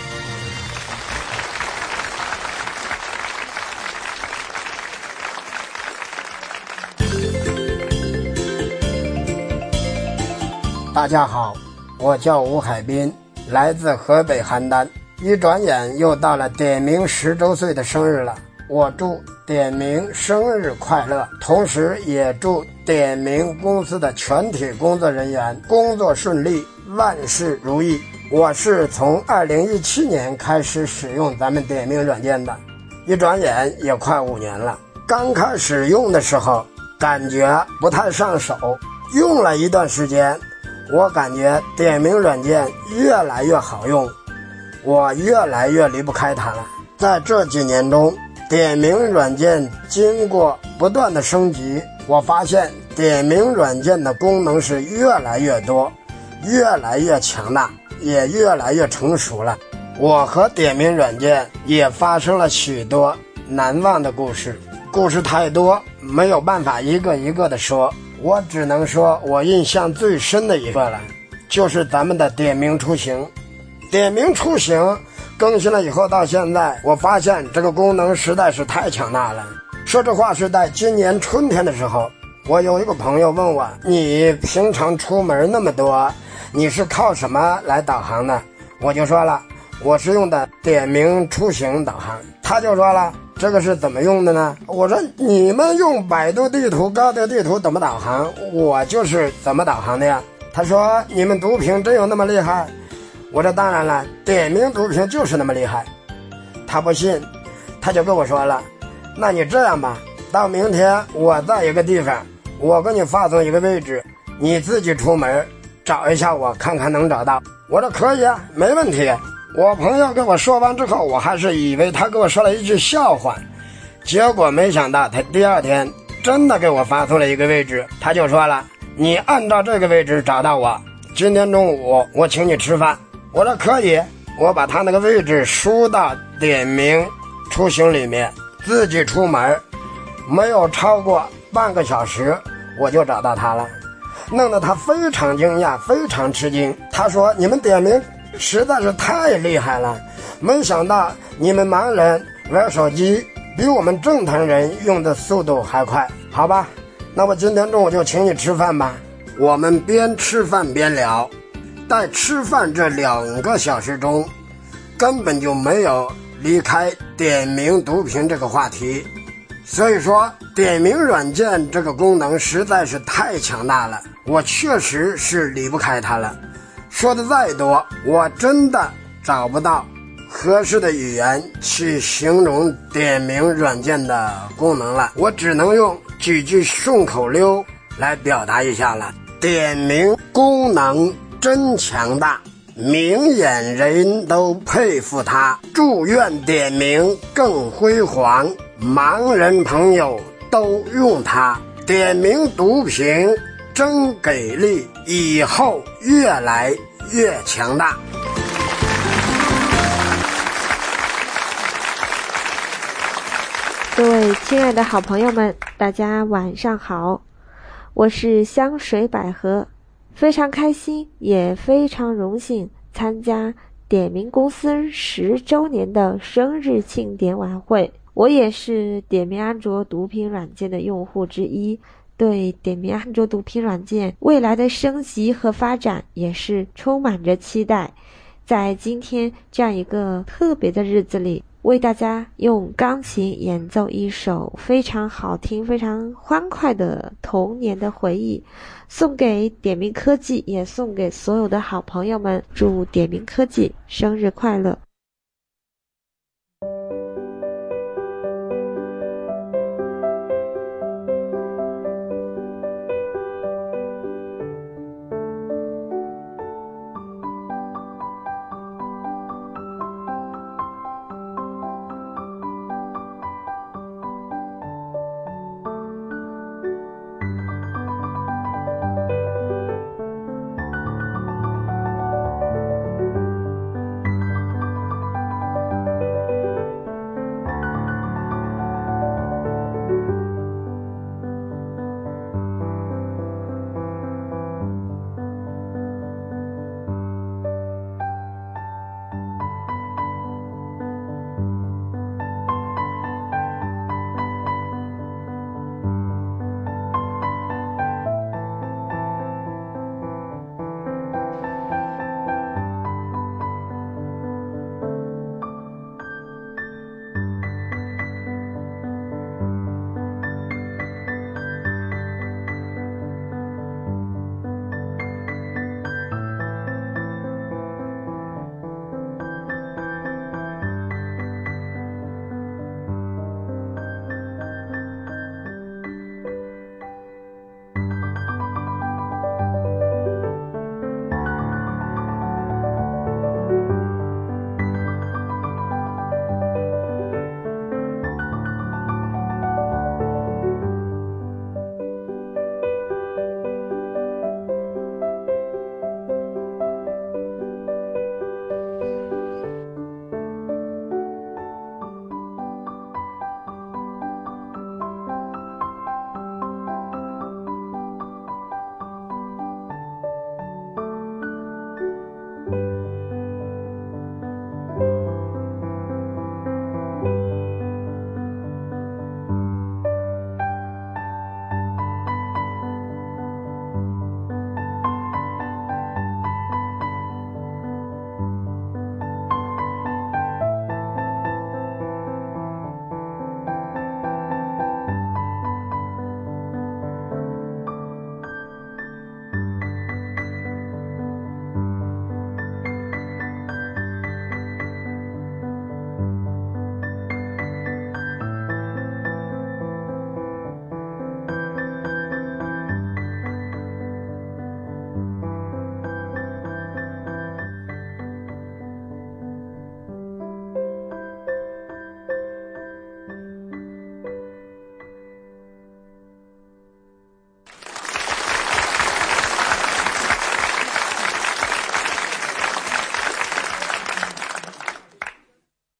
大家好，我叫吴海滨，来自河北邯郸。一转眼又到了点名10周岁的生日了，我祝点名生日快乐，同时也祝点名公司的全体工作人员工作顺利，万事如意。我是从2017年开始使用咱们点名软件的，一转眼也快5年了。刚开始用的时候感觉不太上手，用了一段时间，我感觉点名软件越来越好用，我越来越离不开它了。在这几年中，点名软件经过不断的升级，我发现点名软件的功能是越来越多，越来越强大，也越来越成熟了。我和点名软件也发生了许多难忘的故事，故事太多，没有办法一个一个的说，我只能说我印象最深的一个了，就是咱们的点名出行。点名出行更新了以后到现在，我发现这个功能实在是太强大了。说这话是在今年春天的时候，我有一个朋友问我，你平常出门那么多，你是靠什么来导航的？我就说了，我是用的点名出行导航。他就说了，这个是怎么用的呢？我说你们用百度地图、高德地图怎么导航，我就是怎么导航的呀。他说你们读屏真有那么厉害？我说当然了，点名读屏就是那么厉害。他不信，他就跟我说了，那你这样吧，到明天我在一个地方，我给你发送一个位置，你自己出门找一下我，看看能找到。我说可以啊，没问题。我朋友跟我说完之后，我还是以为他跟我说了一句笑话，结果没想到他第二天真的给我发送了一个位置。他就说了，你按照这个位置找到我，今天中午我请你吃饭。我说可以，我把他那个位置输到点名出行里面，自己出门，没有超过半个小时我就找到他了，弄得他非常惊讶，非常吃惊。他说：“你们点名实在是太厉害了，没想到你们盲人玩手机比我们正常人用的速度还快。好吧，那我今天中午就请你吃饭吧。”我们边吃饭边聊，在吃饭这2个小时中，根本就没有离开点名读屏这个话题。所以说，点名软件这个功能实在是太强大了，我确实是离不开它了。说的再多，我真的找不到合适的语言去形容点名软件的功能了，我只能用几句顺口溜来表达一下了。点名功能真强大，明眼人都佩服它，祝愿点名更辉煌，盲人朋友都用它。点名读屏真给力，以后越来越强大。 各位亲爱的好朋友们，大家晚上好，我是香水百合，非常开心也非常荣幸参加点名公司10周年的生日庆典晚会。我也是点名安卓读屏软件的用户之一，对点名安卓读屏软件未来的升级和发展也是充满着期待。在今天这样一个特别的日子里，为大家用钢琴演奏一首非常好听非常欢快的童年的回忆，送给点名科技，也送给所有的好朋友们，祝点名科技生日快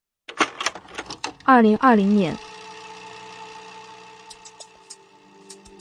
乐。2020年，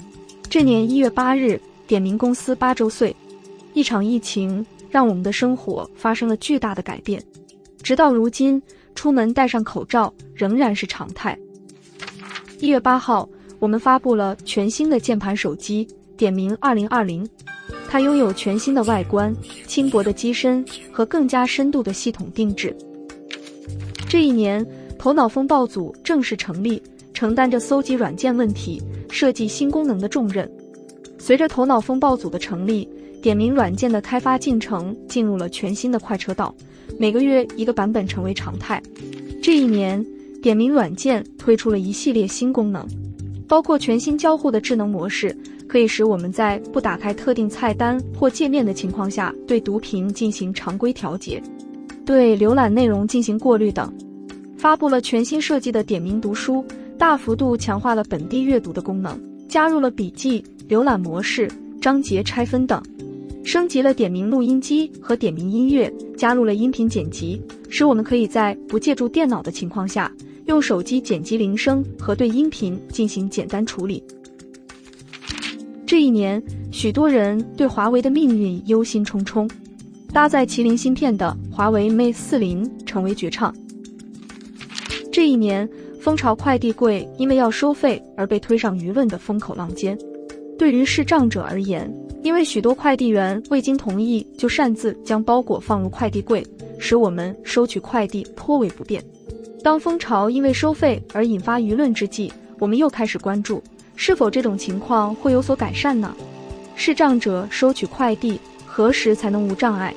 这年1月8日，点名公司8周岁，一场疫情让我们的生活发生了巨大的改变。直到如今，出门戴上口罩仍然是常态。1月8号，我们发布了全新的键盘手机点名2020，它拥有全新的外观、轻薄的机身和更加深度的系统定制。这一年，头脑风暴组正式成立，承担着搜集软件问题、设计新功能的重任。随着头脑风暴组的成立，点名软件的开发进程进入了全新的快车道，每个月一个版本成为常态。这一年，点名软件推出了一系列新功能，包括全新交互的智能模式，可以使我们在不打开特定菜单或界面的情况下对读屏进行常规调节，对浏览内容进行过滤等。发布了全新设计的点名读书，大幅度强化了本地阅读的功能，加入了笔记、浏览模式、章节拆分等，升级了点名录音机和点名音乐，加入了音频剪辑，使我们可以在不借助电脑的情况下，用手机剪辑铃声和对音频进行简单处理。这一年，许多人对华为的命运忧心忡忡，搭载麒麟芯片的华为 Mate 40成为绝唱。这一年，蜂巢快递柜因为要收费而被推上舆论的风口浪尖。对于视障者而言，因为许多快递员未经同意就擅自将包裹放入快递柜，使我们收取快递颇为不便。当蜂巢因为收费而引发舆论之际，我们又开始关注，是否这种情况会有所改善呢？视障者收取快递何时才能无障碍？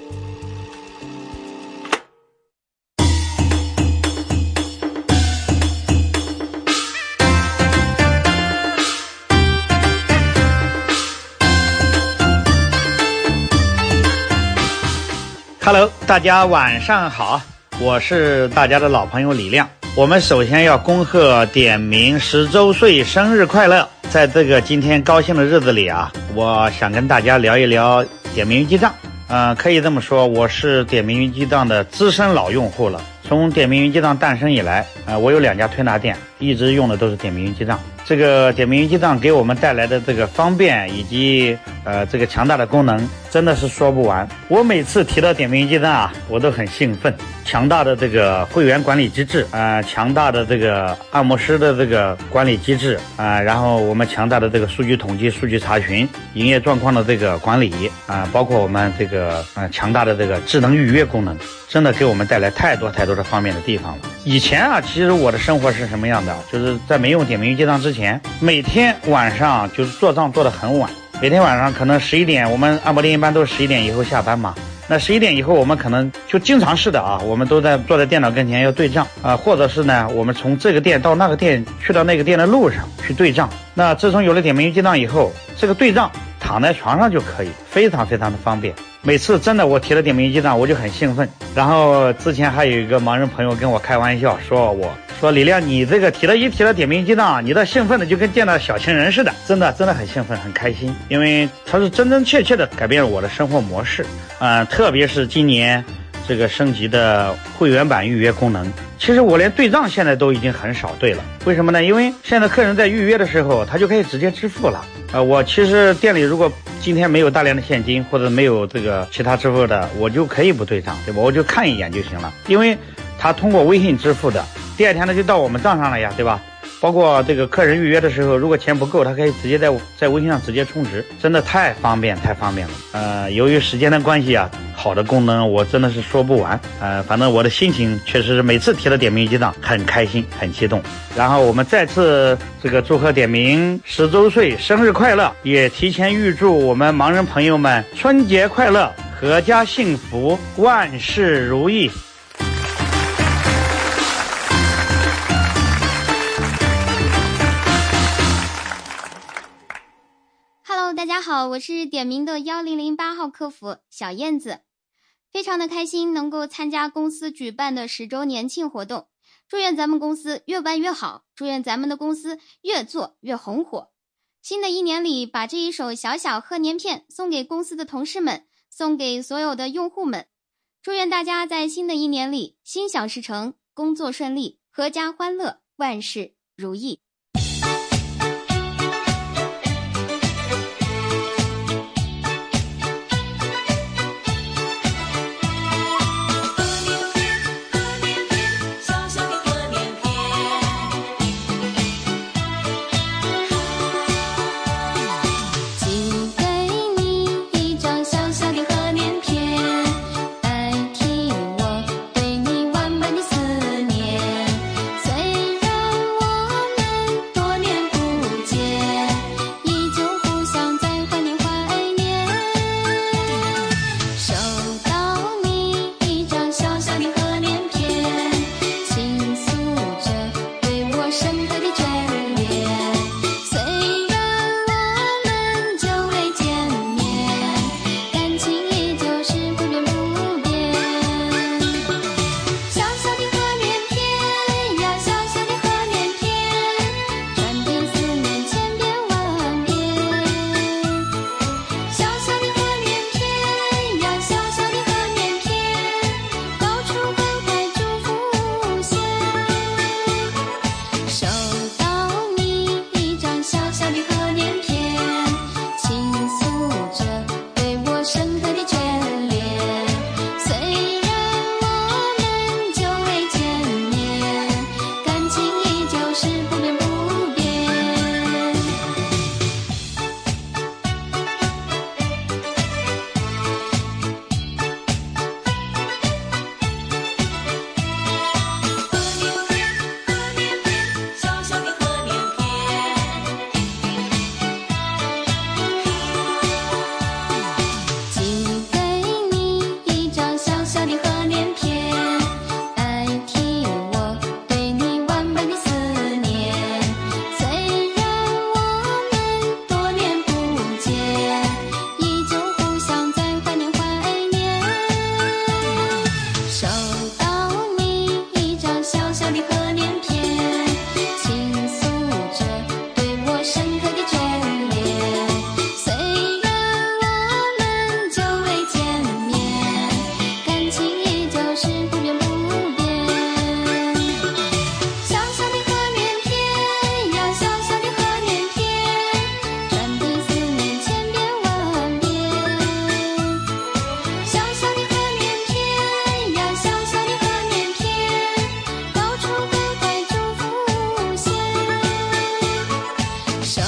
Hello， 大家晚上好，我是大家的老朋友李亮。我们首先要恭贺点名10周岁生日快乐！在这个今天高兴的日子里啊，我想跟大家聊一聊点名云记账。可以这么说，我是点名云记账的资深老用户了。从点名云记账诞生以来，我有2家推拿店，一直用的都是点名云记账。这个点名云记账给我们带来的这个方便以及这个强大的功能，真的是说不完。我每次提到点名云记账啊，我都很兴奋。强大的这个会员管理机制，强大的这个按摩师的这个管理机制，然后我们强大的这个数据统计、数据查询、营业状况的这个管理，包括我们这个强大的这个智能预约功能，真的给我们带来太多的方便的地方了。以前啊，其实我的生活是什么样的？就是在没用点名云记账之前，每天晚上就是做账做得很晚，每天晚上可能11点，我们按摩店一般都是11点以后下班嘛。那11点以后，我们可能就经常是的啊，我们都坐在电脑跟前要对账啊，或者是呢，我们从这个店到那个店去到那个店的路上去对账。那自从有了点名云记账以后，这个对账躺在床上就可以，非常的方便。每次真的我提了点名云记账，我就很兴奋。然后之前还有一个盲人朋友跟我开玩笑说李亮，你这个提了点名记账，你的兴奋的就跟见到小情人似的，真的很兴奋，很开心，因为它是真切的改变了我的生活模式。特别是今年这个升级的会员版预约功能，其实我连对账现在都已经很少对了。为什么呢？因为现在客人在预约的时候，他就可以直接支付了。我其实店里如果今天没有大量的现金或者没有这个其他支付的，我就可以不对账，对吧？我就看一眼就行了，因为他通过微信支付的，第二天呢就到我们账上了呀，对吧？包括这个客人预约的时候，如果钱不够，他可以直接在微信上直接充值，真的太方便了。由于时间的关系啊，好的功能我真的是说不完。反正我的心情确实是每次提了点名云记账很开心很激动。然后我们再次这个祝贺点名10周岁生日快乐，也提前预祝我们盲人朋友们春节快乐，阖家幸福，万事如意。 大家好，我是点名的1008号客服小燕子，非常的开心能够参加公司举办的10周年庆活动，祝愿咱们公司越办越好，祝愿咱们的公司越做越红火。新的一年里，把这一首小小贺年片送给公司的同事们，送给所有的用户们，祝愿大家在新的一年里心想事成，工作顺利，阖家欢乐，万事如意。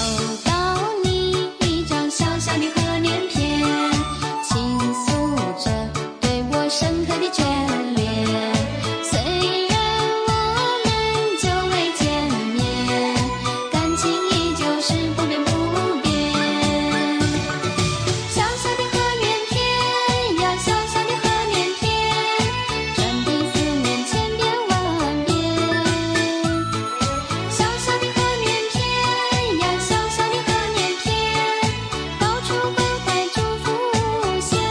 到你一张小小的贺年片，倾诉着对我深刻的眷恋。虽然我们久未见面，感情依旧是不变不变。小小的贺年片呀，小小的贺年片，传递思念千遍万遍。小小的贺年片呀，小小的贺年片，到处关怀祝福线。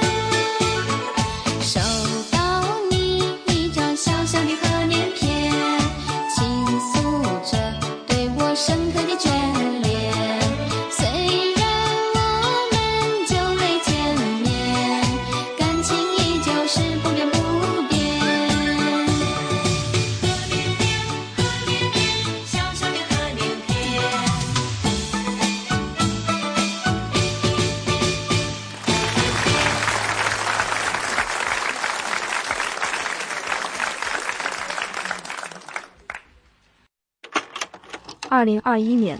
收到你一张小小的贺年片，倾诉着对我深刻的眷恋。虽然我们久未见面，感情依旧是不变不变。贺年片，小小的贺年片。 2021年，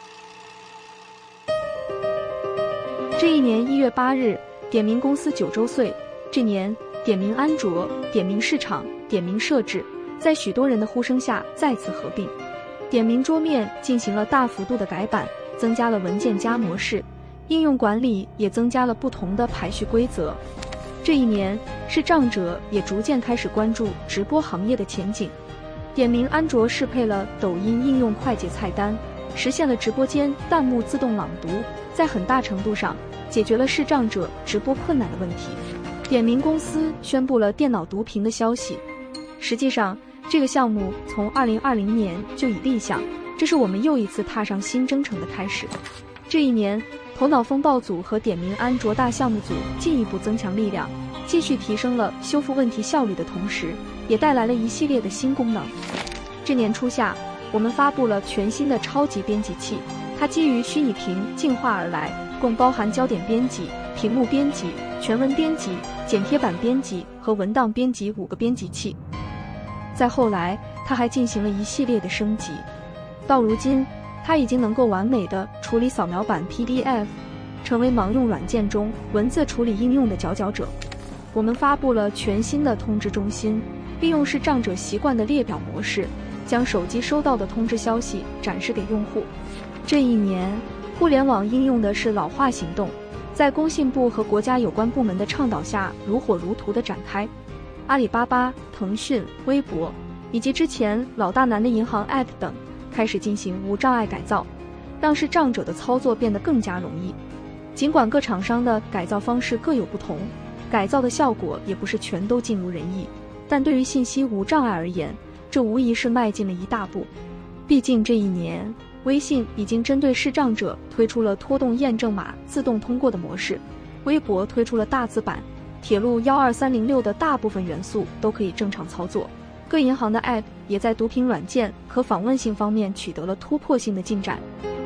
这一年1月8日，点名公司9周岁。这年，点名安卓、点名市场、点名设置，在许多人的呼声下再次合并。点名桌面进行了大幅度的改版，增加了文件夹模式，应用管理也增加了不同的排序规则。这一年，视障者也逐渐开始关注直播行业的前景。点名安卓适配了抖音应用快捷菜单，实现了直播间弹幕自动朗读，在很大程度上解决了视障者直播困难的问题。点名公司宣布了电脑读屏的消息，实际上这个项目从2020年就已立项，这是我们又一次踏上新征程的开始。这一年，头脑风暴组和点名安卓大项目组进一步增强力量，继续提升了修复问题效率的同时，也带来了一系列的新功能。这年初夏，我们发布了全新的超级编辑器，它基于虚拟屏进化而来，共包含焦点编辑、屏幕编辑、全文编辑、剪贴板编辑和文档编辑5个编辑器。再后来，它还进行了一系列的升级，到如今，它已经能够完美的处理扫描版 PDF， 成为盲用软件中文字处理应用的佼佼者。我们发布了全新的通知中心，利用视障者习惯的列表模式，将手机收到的通知消息展示给用户。这一年，互联网应用的是老化行动，在工信部和国家有关部门的倡导下，如火如荼地展开。阿里巴巴、腾讯、微博以及之前老大难的银行 App 等，开始进行无障碍改造，让视障者的操作变得更加容易。尽管各厂商的改造方式各有不同，改造的效果也不是全都尽如人意，但对于信息无障碍而言，这无疑是迈进了一大步。毕竟这一年，微信已经针对视障者推出了拖动验证码自动通过的模式，微博推出了大字版，铁路12306的大部分元素都可以正常操作。各银行的 App 也在读屏软件和访问性方面取得了突破性的进展。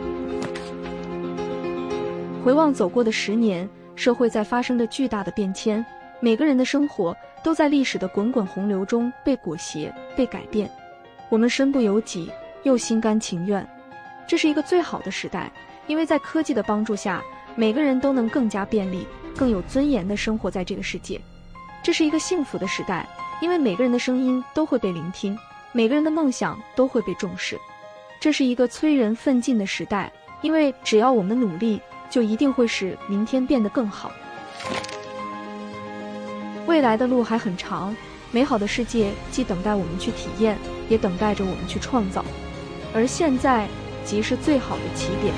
回望走过的10年，社会在发生着巨大的变迁，每个人的生活都在历史的滚滚洪流中被裹挟、被改变。我们身不由己，又心甘情愿。这是一个最好的时代，因为在科技的帮助下，每个人都能更加便利、更有尊严地生活在这个世界。这是一个幸福的时代，因为每个人的声音都会被聆听，每个人的梦想都会被重视。这是一个催人奋进的时代，因为只要我们努力，就一定会使明天变得更好。未来的路还很长，美好的世界既等待我们去体验，也等待着我们去创造。而现在，即是最好的起点。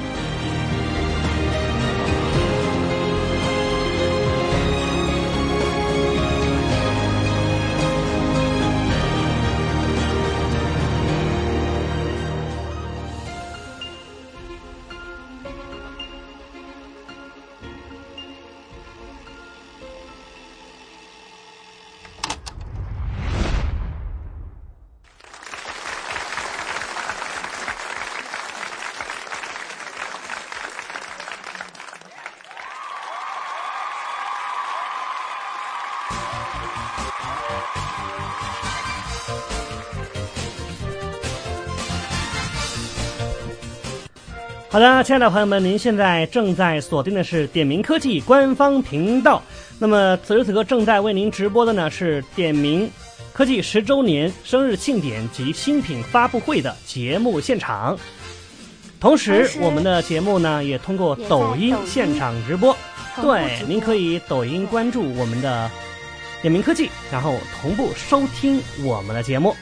好的，亲爱的朋友们，您现在正在锁定的是点名科技官方频道。那么此时此刻正在为您直播的呢是点名科技10周年生日庆典及新品发布会的节目现场。同时我们的节目呢也通过抖音现场直播。对，您可以抖音关注我们的点名科技，然后同步收听我们的节目。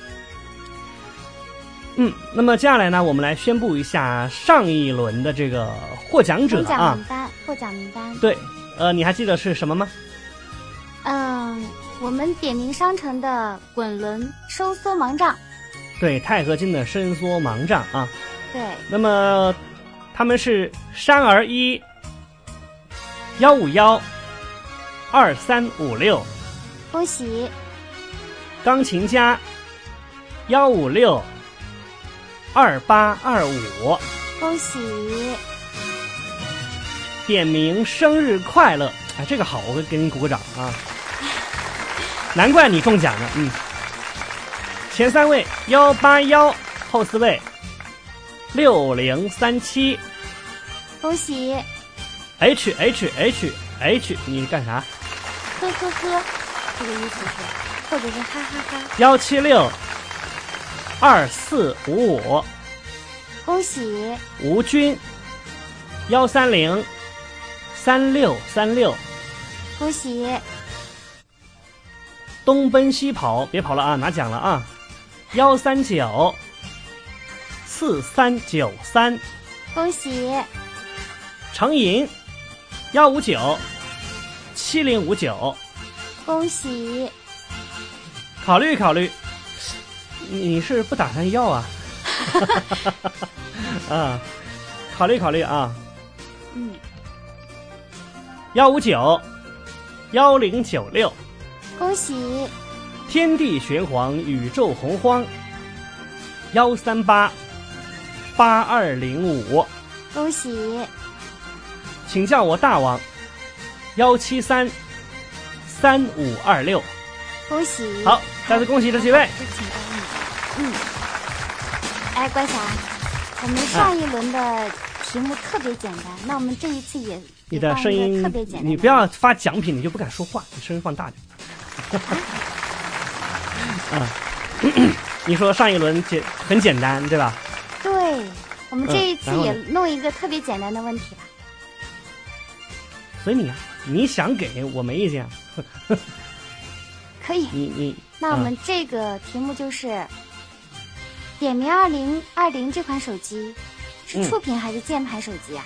那么接下来呢，我们来宣布一下上一轮的这个获奖者啊， 获奖名单。 对，你还记得是什么吗？ 我们点名商城的滚轮收缩盲杖。 对，钛合金的伸缩盲杖啊。 对。 那么他们是山儿1 151 2356， 恭喜。 钢琴家156 2825， 恭喜！ 点名生日快乐！哎，这个好，我给你鼓个掌啊！难怪你中奖了，前3位181，后4位6037， 恭喜 ！H， 你干啥？ 呵，这个意思是，或者是哈哈哈。 176 2455， 恭喜吴军130 3636， 恭喜东奔西跑，别跑了啊，拿奖了啊！139 4393， 恭喜程颖159 7059， 恭喜。 考虑。你是不打算要啊？啊，考虑啊。159 1096， 恭喜。 天地玄黄，宇宙洪荒。138 8205， 恭喜。 请叫我大王。173 3526， 恭喜。 好，再次恭喜这几位。 哎，关霞，我们上一轮的题目特别简单，那我们这一次也你的声音特别简单。 你不要发奖品，你就不敢说话，你声音放大点。你说上一轮很简单，对吧？ 对，我们这一次也弄一个特别简单的问题了。 随你啊，你想给我没意见。 可以。 你那我们这个题目就是点名2020这款手机是触屏还是键盘手机啊？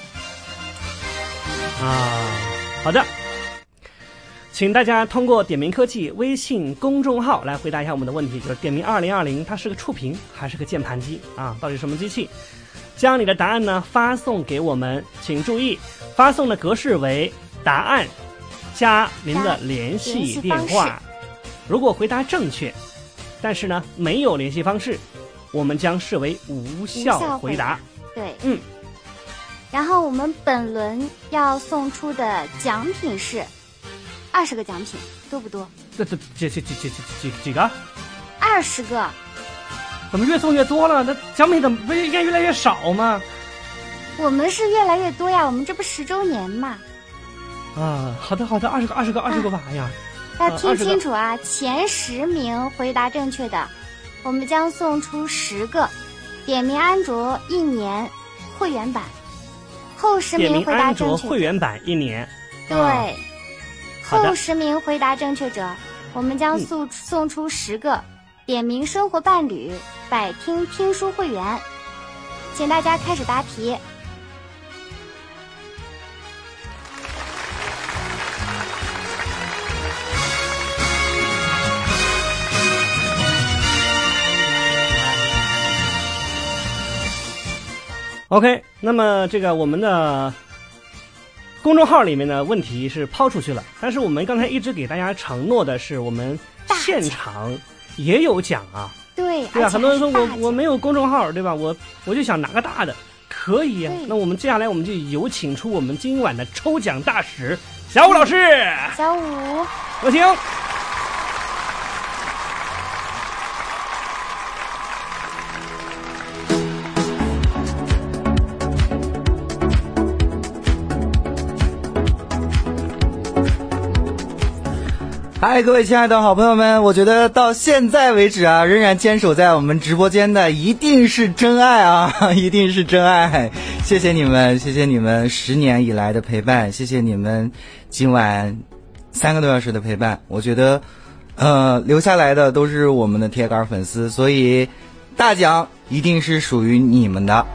好的，请大家通过点名科技微信公众号来回答一下我们的问题，就是点名2020它是个触屏还是个键盘机啊？到底什么机器？将你的答案呢发送给我们，请注意发送的格式为答案加您的联系电话。如果回答正确，但是呢没有联系方式，我们将视为无效回答。 对，然后我们本轮要送出的奖品是20个奖品，多不多？ 这几个 ？20个。 怎么越送越多了？那奖品怎么不应该越来越少吗？ 我们是越来越多呀，我们这不10周年嘛。 好的，20个吧。哎呀， 要听清楚啊！前10名回答正确的，我们将送出10个点名安卓1年会员版。后10名回答正确， 点名安卓会员版1年。 对，后10名回答正确者，我们将送出10个点名生活伴侣百听听书会员。请大家开始答题。 OK， 那么这个我们的公众号里面的问题是抛出去了，但是我们刚才一直给大家承诺的是，我们现场也有奖啊。 对啊，很多人说我没有公众号，对吧？我就想拿个大的，可以啊。那我们接下来我们就有请出我们今晚的抽奖大使小武老师。 小武， 有请。 嗨，各位亲爱的好朋友们，我觉得到现在为止啊，仍然坚守在我们直播间的一定是真爱啊，一定是真爱。谢谢你们，谢谢你们10年以来的陪伴，谢谢你们今晚3个多小时的陪伴。我觉得留下来的都是我们的铁杆粉丝，所以大奖一定是属于你们的。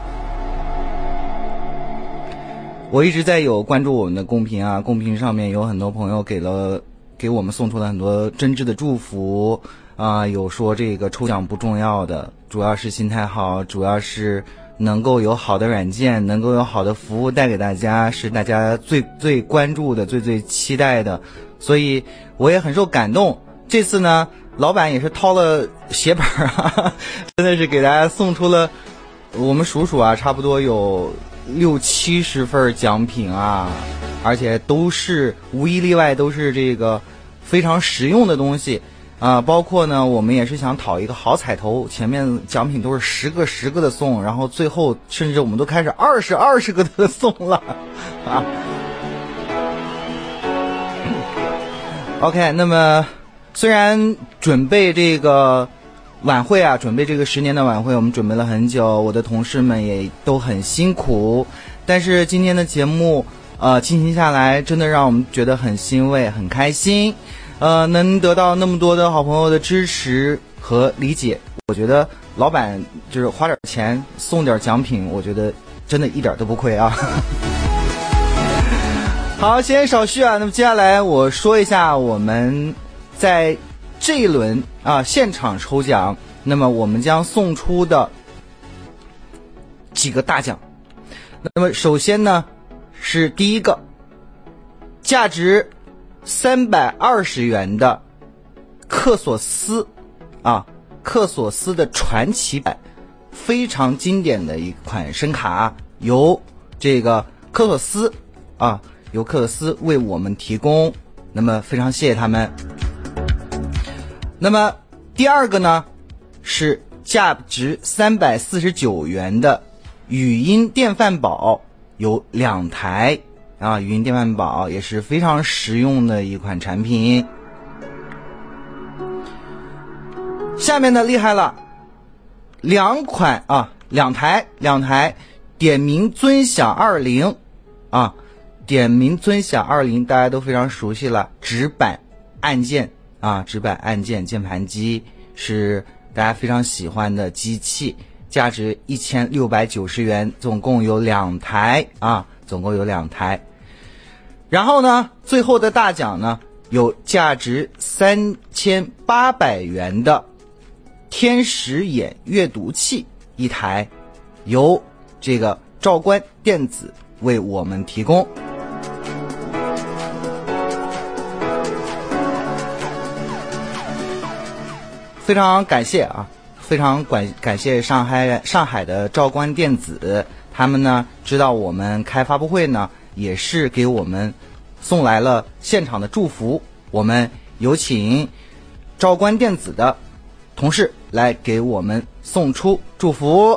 我一直在有关注我们的公屏啊，公屏上面有很多朋友给我们送出了很多真挚的祝福啊，有说这个抽奖不重要的，主要是心态好，主要是能够有好的软件，能够有好的服务带给大家，是大家最关注的，最期待的，所以我也很受感动。这次呢，老板也是掏了血本啊，真的是给大家送出了，我们数数啊，差不多有60-70份奖品啊，而且都是无一例外都是这个非常实用的东西啊，包括呢我们也是想讨一个好彩头，前面奖品都是10个的送，然后最后甚至我们都开始20个的送了啊。OK， 那么虽然准备这个晚会啊，准备这个10年的晚会我们准备了很久，我的同事们也都很辛苦，但是今天的节目进行下来真的让我们觉得很欣慰很开心，能得到那么多的好朋友的支持和理解，我觉得老板就是花点钱送点奖品，我觉得真的一点都不亏啊。好，闲言少叙啊，那么接下来我说一下我们在这一轮啊现场抽奖，那么我们将送出的几个大奖。那么首先呢是第一个，价值320元的克索斯啊，克索斯的传奇版，非常经典的一款声卡，由这个克索斯啊，由克索斯为我们提供，那么非常谢谢他们。那么第二个呢是价值349元的语音电饭煲，有2台啊，语音电饭煲也是非常实用的一款产品。下面呢厉害了，2台点名尊享20啊，点名尊享20大家都非常熟悉了，直板按键啊，直板按键键盘机是大家非常喜欢的机器，价值1690元，总共有2台啊，总共有2台。然后呢，最后的大奖呢，有价值3800元的天使眼阅读器1台，由这个兆观电子为我们提供。非常感谢啊，非常感谢上海的兆观电子，他们呢知道我们开发布会呢，也是给我们送来了现场的祝福。我们有请兆观电子的同事来给我们送出祝福。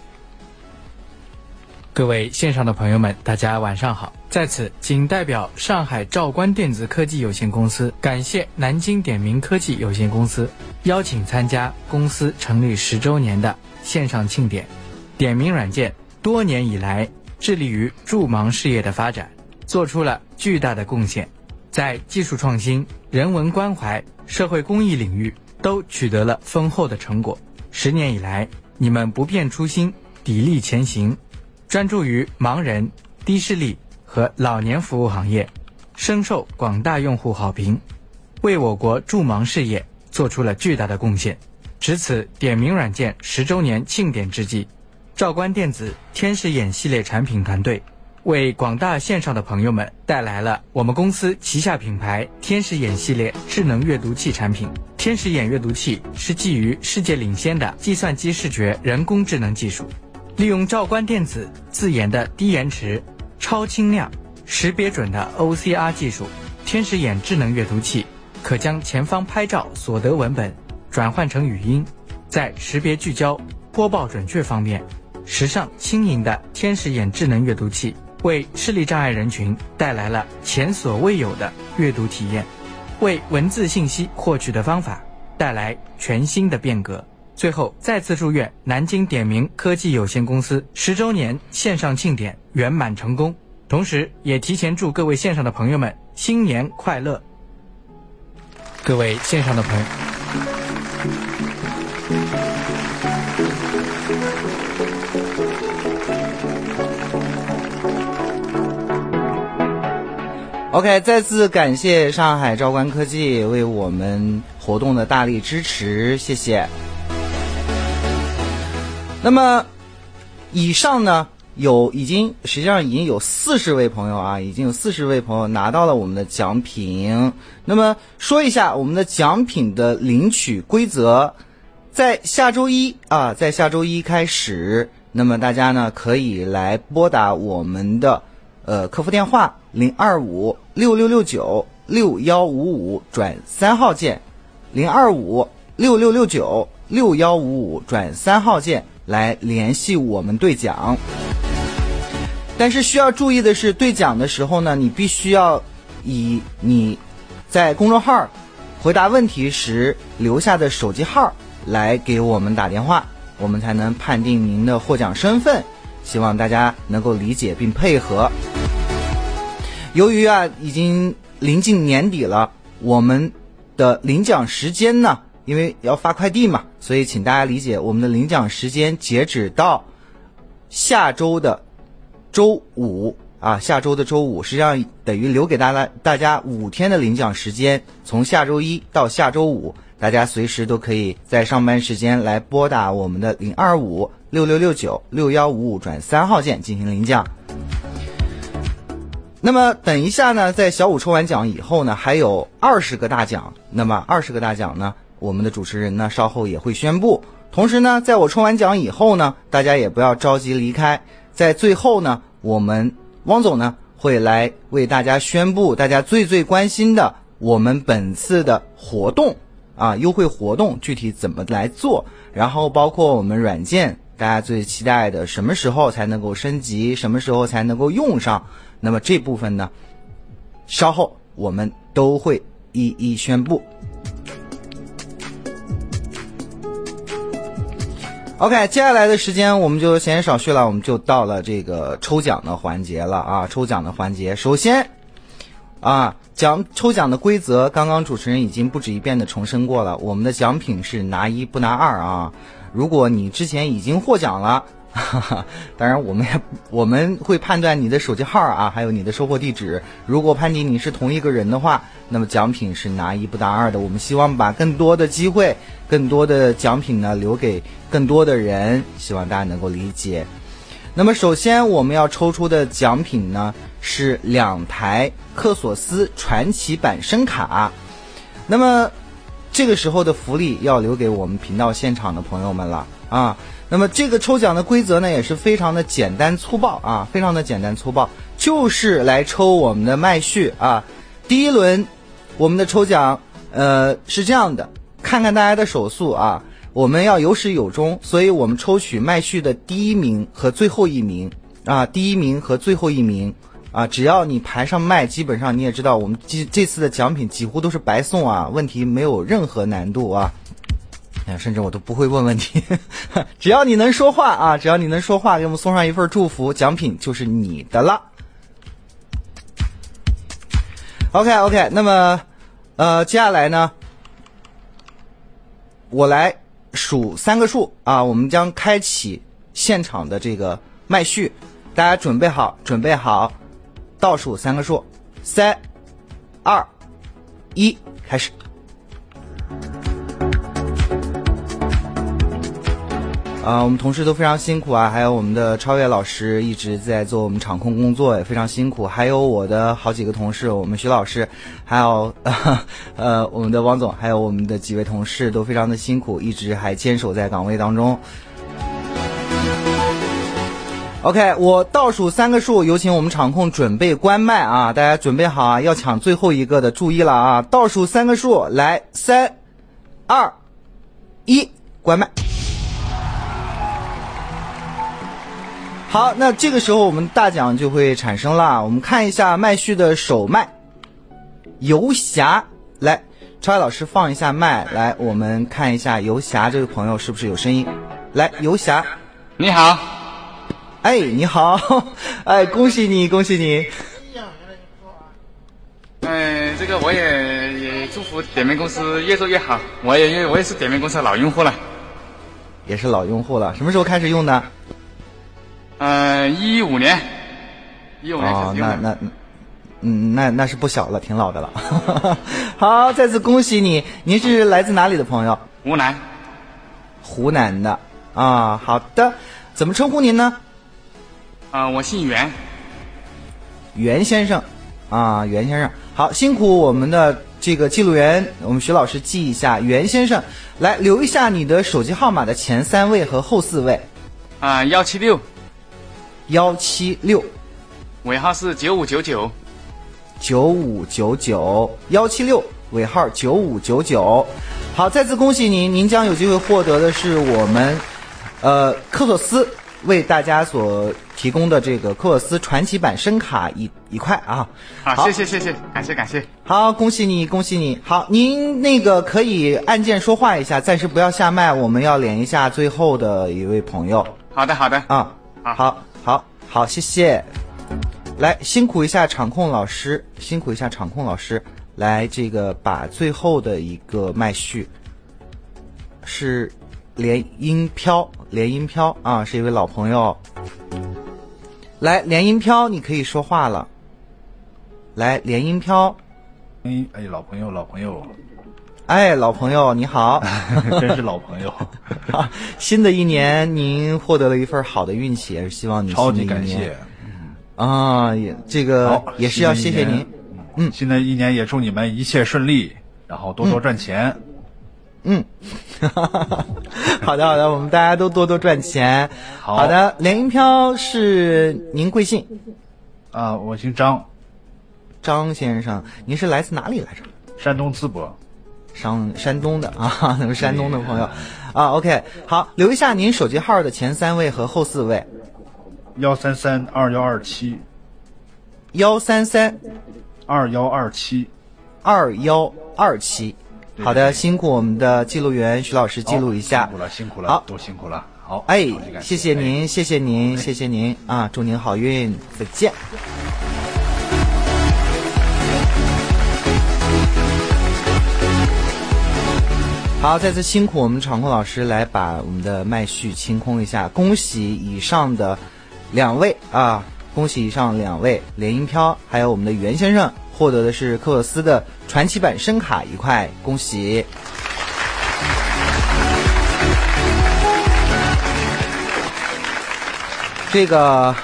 各位线上的朋友们，大家晚上好！在此，仅代表上海兆观电子科技有限公司，感谢南京点名科技有限公司邀请参加公司成立10周年的线上庆典。点名软件多年以来致力于助盲事业的发展，做出了巨大的贡献，在技术创新、人文关怀、社会公益领域都取得了丰厚的成果。10年以来，你们不变初心，砥砺前行，专注于盲人、低视力和老年服务行业，深受广大用户好评，为我国助盲事业做出了巨大的贡献。值此点名软件10周年庆典之际，兆观电子天使眼系列产品团队为广大线上的朋友们带来了我们公司旗下品牌天使眼系列智能阅读器产品。天使眼阅读器是基于世界领先的计算机视觉人工智能技术，利用兆观电子自研的低延迟、超清亮、识别准的 OCR 技术，天使眼智能阅读器可将前方拍照所得文本转换成语音，在识别聚焦、播报准确方面，时尚轻盈的天使眼智能阅读器为视力障碍人群带来了前所未有的阅读体验。 为文字信息获取的方法带来全新的变革。最后再次祝愿南京点名科技有限公司10周年线上庆典圆满成功，同时也提前祝各位线上的朋友们新年快乐。各位线上的朋友 ，OK， 再次感谢上海兆观科技为我们活动的大力支持，谢谢。那么以上呢实际上已经有40位朋友啊，已经有40位朋友拿到了我们的奖品。那么说一下我们的奖品的领取规则，在下周一开始，那么大家呢可以来拨打我们的客服电话025-6669-6155转3号键，025-6669-6155转3号键来联系我们兑奖。但是需要注意的是，兑奖的时候呢，你必须要以你在公众号回答问题时留下的手机号来给我们打电话，我们才能判定您的获奖身份，希望大家能够理解并配合。由于已经临近年底了，我们的领奖时间呢，因为要发快递嘛，所以请大家理解，我们的领奖时间截止到下周的周五下周的周五，实际上等于留给大家5天的领奖时间，从下周一到下周五，大家随时都可以在上班时间来拨打我们的025-6669-6155转3号键进行领奖。那么等一下呢，在小五抽完奖以后呢，还有20个大奖。那么20个大奖呢，我们的主持人呢稍后也会宣布。同时呢，在我抽完奖以后呢，大家也不要着急离开，在最后呢，我们汪总呢会来为大家宣布大家最关心的我们本次的活动优惠活动具体怎么来做，然后包括我们软件大家最期待的什么时候才能够升级，什么时候才能够用上。那么这部分呢，稍后我们都会一一宣布。OK， 接下来的时间我们就闲言少叙了，我们就到了这个抽奖的环节了抽奖的环节，首先抽奖的规则，刚刚主持人已经不止一遍的重申过了，我们的奖品是拿1不拿2如果你之前已经获奖了，当然我们会判断你的手机号还有你的收货地址，如果判定你是同一个人的话，那么奖品是拿1不拿2的。我们希望把更多的机会，更多的奖品呢留给更多的人，希望大家能够理解。那么首先我们要抽出的奖品呢是2台克索斯传奇版声卡。那么这个时候的福利要留给我们频道现场的朋友们了那么这个抽奖的规则呢也是非常的简单粗暴非常的简单粗暴，就是来抽我们的麦序第一轮我们的抽奖是这样的，看看大家的手速我们要有始有终，所以我们抽取麦序的第一名和最后一名第一名和最后一名只要你排上麦，基本上你也知道我们这次的奖品几乎都是白送问题没有任何难度甚至我都不会问问题只要你能说话只要你能说话，给我们送上一份祝福，奖品就是你的了。 OK， 那么接下来呢，我来数3个数我们将开启现场的这个麦序，大家准备好，倒数3个数，3、2、1，开始。我们同事都非常辛苦还有我们的超越老师一直在做我们场控工作，也非常辛苦，还有我的好几个同事，我们徐老师，还有我们的王总，还有我们的几位同事都非常的辛苦，一直还坚守在岗位当中。OK， 我倒数3个数，有请我们场控准备关麦大家准备好要抢最后一个的，注意了倒数3个数，来，3、2、1，关麦。好，那这个时候我们大奖就会产生了，我们看一下麦序的首麦，游侠来，超爱老师放一下麦，来，我们看一下游侠这位朋友是不是有声音。来，游侠， 你好。 哎，你好，哎，恭喜你，恭喜你。 这个我也祝福点名公司越做越好。我也是点名公司的老用户了。 也是老用户了，什么时候开始用的 ？15年。15年开始用的。 那是不小了，挺老的了。好，再次恭喜你。您是来自哪里的朋友？ 湖南。 湖南的啊，好的。怎么称呼您呢？ 我姓袁。 袁先生啊，袁先生。好，辛苦我们的这个记录员，我们徐老师记一下，袁先生，来留一下你的手机号码的前3位和后4位。 176。 176。 尾号是9599。 9599 176尾号9599。好，再次恭喜您，您将有机会获得的是我们科索斯为大家所提供的这个科索斯传奇版声卡一块啊。 好，谢谢，感谢。 好，恭喜你，恭喜你。好，您那个可以按键说话一下，暂时不要下麦，我们要连一下最后的一位朋友。 好的啊，好，谢谢。来，辛苦一下场控老师，来这个把最后的一个麦序是连音飘啊，是一位老朋友。来，连音飘，你可以说话了。来，连音飘。 老朋友。 哎，老朋友你好。 真是老朋友。 新的一年您获得了一份好的运气，也是希望你超级感谢。 这个也是要谢谢您。 新的一年也祝你们一切顺利，然后多多赚钱。 好的，我们大家都多多赚钱。好的，连音飘是您贵姓？ 我姓张。 张先生，您是来自哪里来着？ 山东淄博。 山东的啊，山东的朋友啊。OK， 好，留一下您手机号的前3位和后4位。 133 2127。 133 2127。 2127。好的，辛苦我们的记录员徐老师记录一下。 辛苦了， 好， 都辛苦了。好， 哎，谢谢您啊，祝您好运，再见。好，再次辛苦我们场控老师来把我们的麦序清空一下。恭喜以上的2位啊，连音飘还有我们的袁先生获得的是科索斯的传奇版声卡一块，恭喜。这个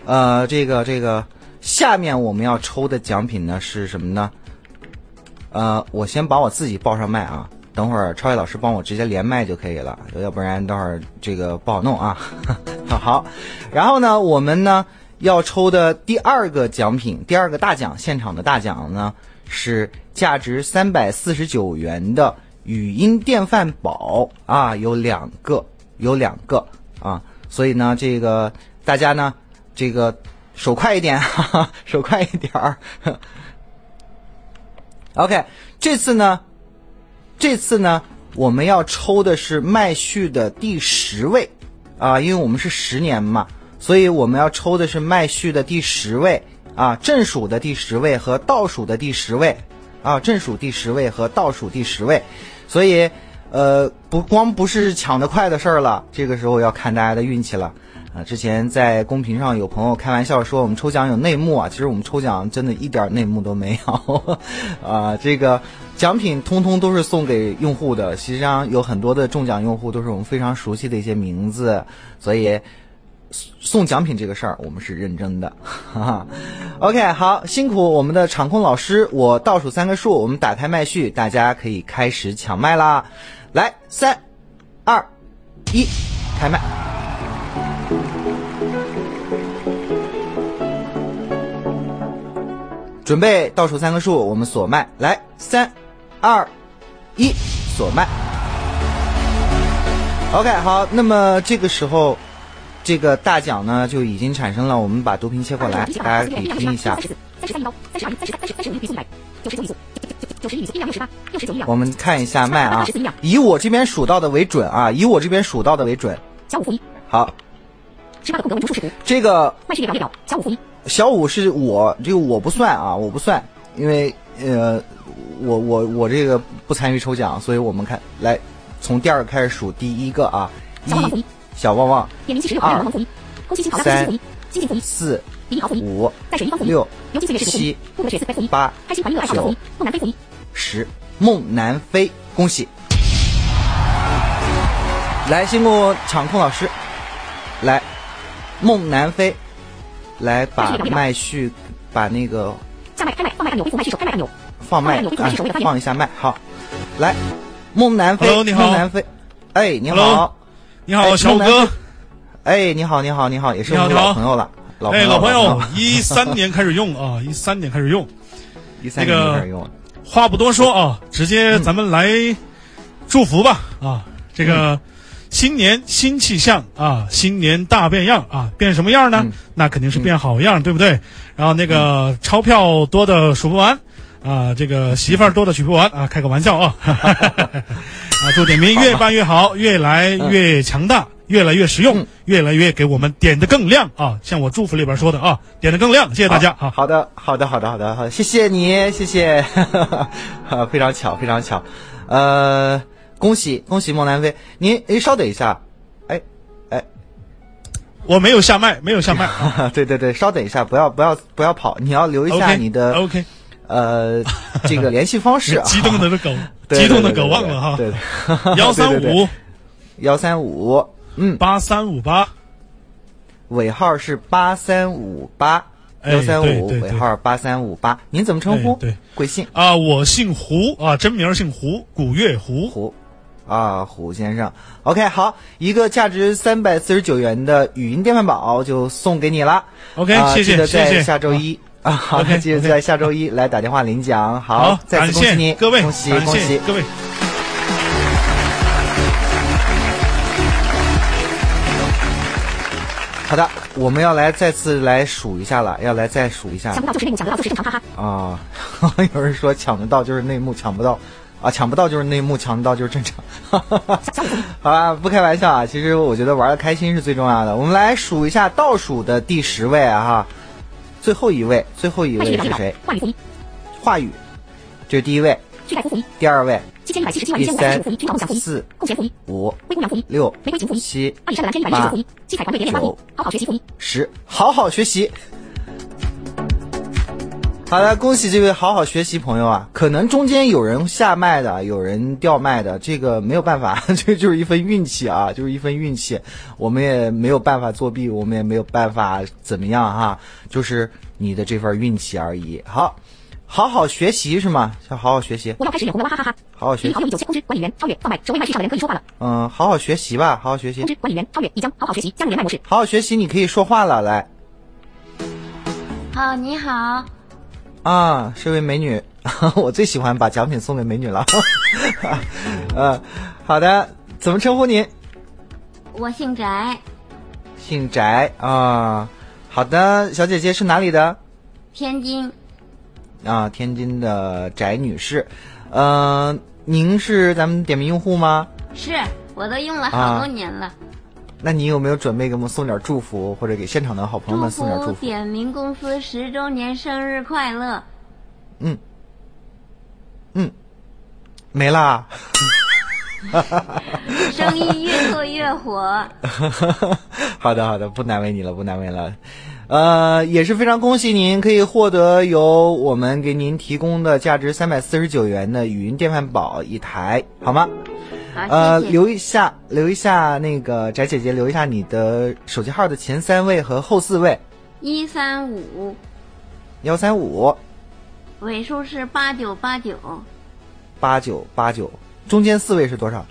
下面我们要抽的奖品呢是什么呢？我先把我自己报上麦啊。等会儿超越老师帮我直接连麦就可以了，要不然等会儿这个不好弄啊。好，然后呢，我们呢要抽的第2个奖品，第2个大奖，现场的大奖呢是价值349元的语音电饭煲啊，有两个啊，所以呢，这个大家呢，这个手快一点，手快一点儿。OK， 这次呢，我们要抽的是麦序的第10位啊，因为我们是10年嘛，所以我们要抽的是麦序的第10位啊，正数的第10位和倒数的第10位啊，正数第10位和倒数第10位，所以不是抢得快的事儿了，这个时候要看大家的运气了。之前在公屏上有朋友开玩笑说我们抽奖有内幕啊，其实我们抽奖真的一点内幕都没有这个奖品通通都是送给用户的，实际上有很多的中奖用户都是我们非常熟悉的一些名字，所以送奖品这个事儿我们是认真的。OK， 好，辛苦我们的场控老师，我倒数3个数，我们打开麦序，大家可以开始抢麦啦。来，3、2、1，开麦。准备倒数3个数，我们锁麦。来，3、2、1，锁麦。OK， 好，那么这个时候，这个大奖呢就已经产生了。我们把读屏切过来，大家可以听一下。 我们看一下麦啊，以我这边数到的为准啊，以我这边数到的为准。好，这个小五是我，这个我不算啊，我不算，因为我这个不参与抽奖，所以我们看来从第二个开始数，第一个啊，一小旺旺，2、3、4、5、6、7、8、9、10，孟南飞，恭喜！来，辛苦场控老师，来，孟南飞，来把麦序，把那个下麦开麦放麦按钮，恢复麦序手开麦按钮， 放麦放一下麦，好，来，孟南飞 ，Hello， 你好， 孟南飞，哎，你好， 你好，小五哥， 哎，你好，也是我们老朋友了， 老朋友，13年开始用啊，13年开始用 ，13年开始用， 话不多说啊，直接咱们来祝福吧啊，这个。新年新气象啊，新年大变样啊，变什么样呢？那肯定是变好样，对不对？然后那个钞票多的数不完啊，这个媳妇儿多的娶不完啊，开个玩笑啊。啊，祝点名越办越好，越来越强大，越来越实用，越来越给我们点得更亮啊！像我祝福里边说的啊，点得更亮，谢谢大家啊！ 好的，谢谢你，谢谢，非常巧，恭喜孟南飞！您稍等一下，哎， 我没有下麦， 对，稍等一下，不要跑，你要留一下你的 OK， 这个联系方式啊！ 激动的狗忘了哈， 对 ，135， 8358， 尾号是8358。135尾号8358，您怎么称呼？ 对， 贵姓啊？我姓胡啊，真名姓胡，古月胡啊，胡先生。OK， 好，一个价值349元的语音电饭煲就送给你了。 OK， 谢谢， 记得在下周一啊，好，记得在下周一来打电话领奖。好，再次恭喜你， 各位， 恭喜各位。 好的，我们要来再次来数一下了，再数一下。 抢不到就是内幕，抢得到就是正常，哈哈。 啊，有人说抢得到就是内幕，抢不到啊，抢不到就是内幕，抢得到就是正常。好吧，不开玩笑啊，其实我觉得玩的开心是最重要的。我们来数一下倒数的第10位啊哈，最后一位是谁？华语，这是第一位。第二位。第3、4、5、6、7、8、9、10，好好学习。好的，恭喜这位好好学习朋友啊！可能中间有人下麦的，有人掉麦的，这个没有办法，这就是一份运气啊，我们也没有办法作弊，我们也没有办法怎么样哈，就是你的这份运气而已。好好学习是吗？要好好学习。 我要开始脸红了，哈哈哈！ 好好学习。 好友已9千，通知管理员超越放麦，成为麦序上的人可以说话了。 好好学习吧，好好学习。 通知管理员超越已将好好学习加入连麦模式。 好好学习，你可以说话了，来。 好，你好。 啊，是位美女，我最喜欢把奖品送给美女了。好的，怎么称呼您？ 我姓翟。 姓翟啊，好的，小姐姐是哪里的？ 天津。 啊，天津的翟女士，您是咱们点名用户吗？ 是，我都用了好多年了。 那你有没有准备给我们送点祝福，或者给现场的好朋友们送点祝福？ 点名公司10周年生日快乐。 没啦。 生意越做越火。 好的，不难为你了。也是非常恭喜您，可以获得由我们给您提供的价值349元的语音电饭煲1台，好吗？ 好，谢谢。 留一下那个翟姐姐，留一下你的手机号的前3位和后4位。135， 尾数是8989。 8989，中间4位是多少？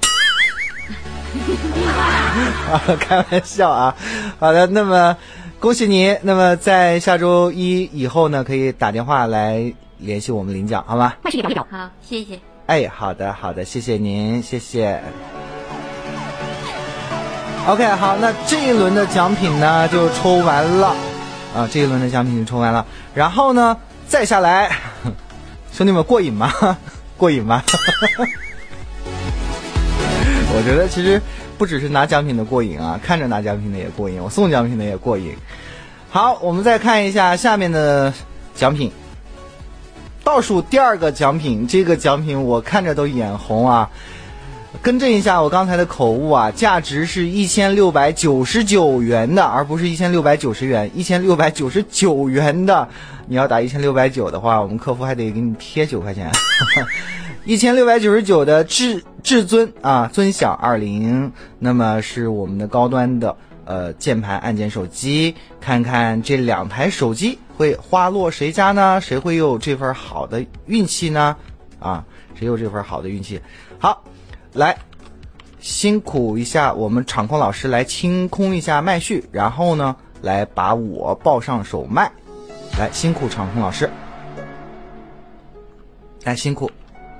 开玩笑啊。好的，那么恭喜你，那么在下周一以后呢，可以打电话来联系我们领奖，好吗？ 好，谢谢。 哎，好的，谢谢您，谢谢。OK， 好，那这一轮的奖品呢就抽完了啊，然后呢，再下来，兄弟们过瘾吗？ 过瘾吗？我觉得其实不只是拿奖品的过瘾啊，看着拿奖品的也过瘾，我送奖品的也过瘾。好，我们再看一下下面的奖品，倒数第2个奖品，这个奖品我看着都眼红啊。更正一下我刚才的口误啊，价值是1699元的，而不是1690元，1699元的。你要打1690的话，我们客服还得给你贴9块钱。1699的至尊啊，尊享20，那么是我们的高端的键盘按键手机。看看这2台手机会花落谁家呢？谁会有这份好的运气呢？啊，谁有这份好的运气？好，来辛苦一下我们场控老师来清空一下麦序，然后呢来把我报上手麦。来，辛苦场控老师，来辛苦。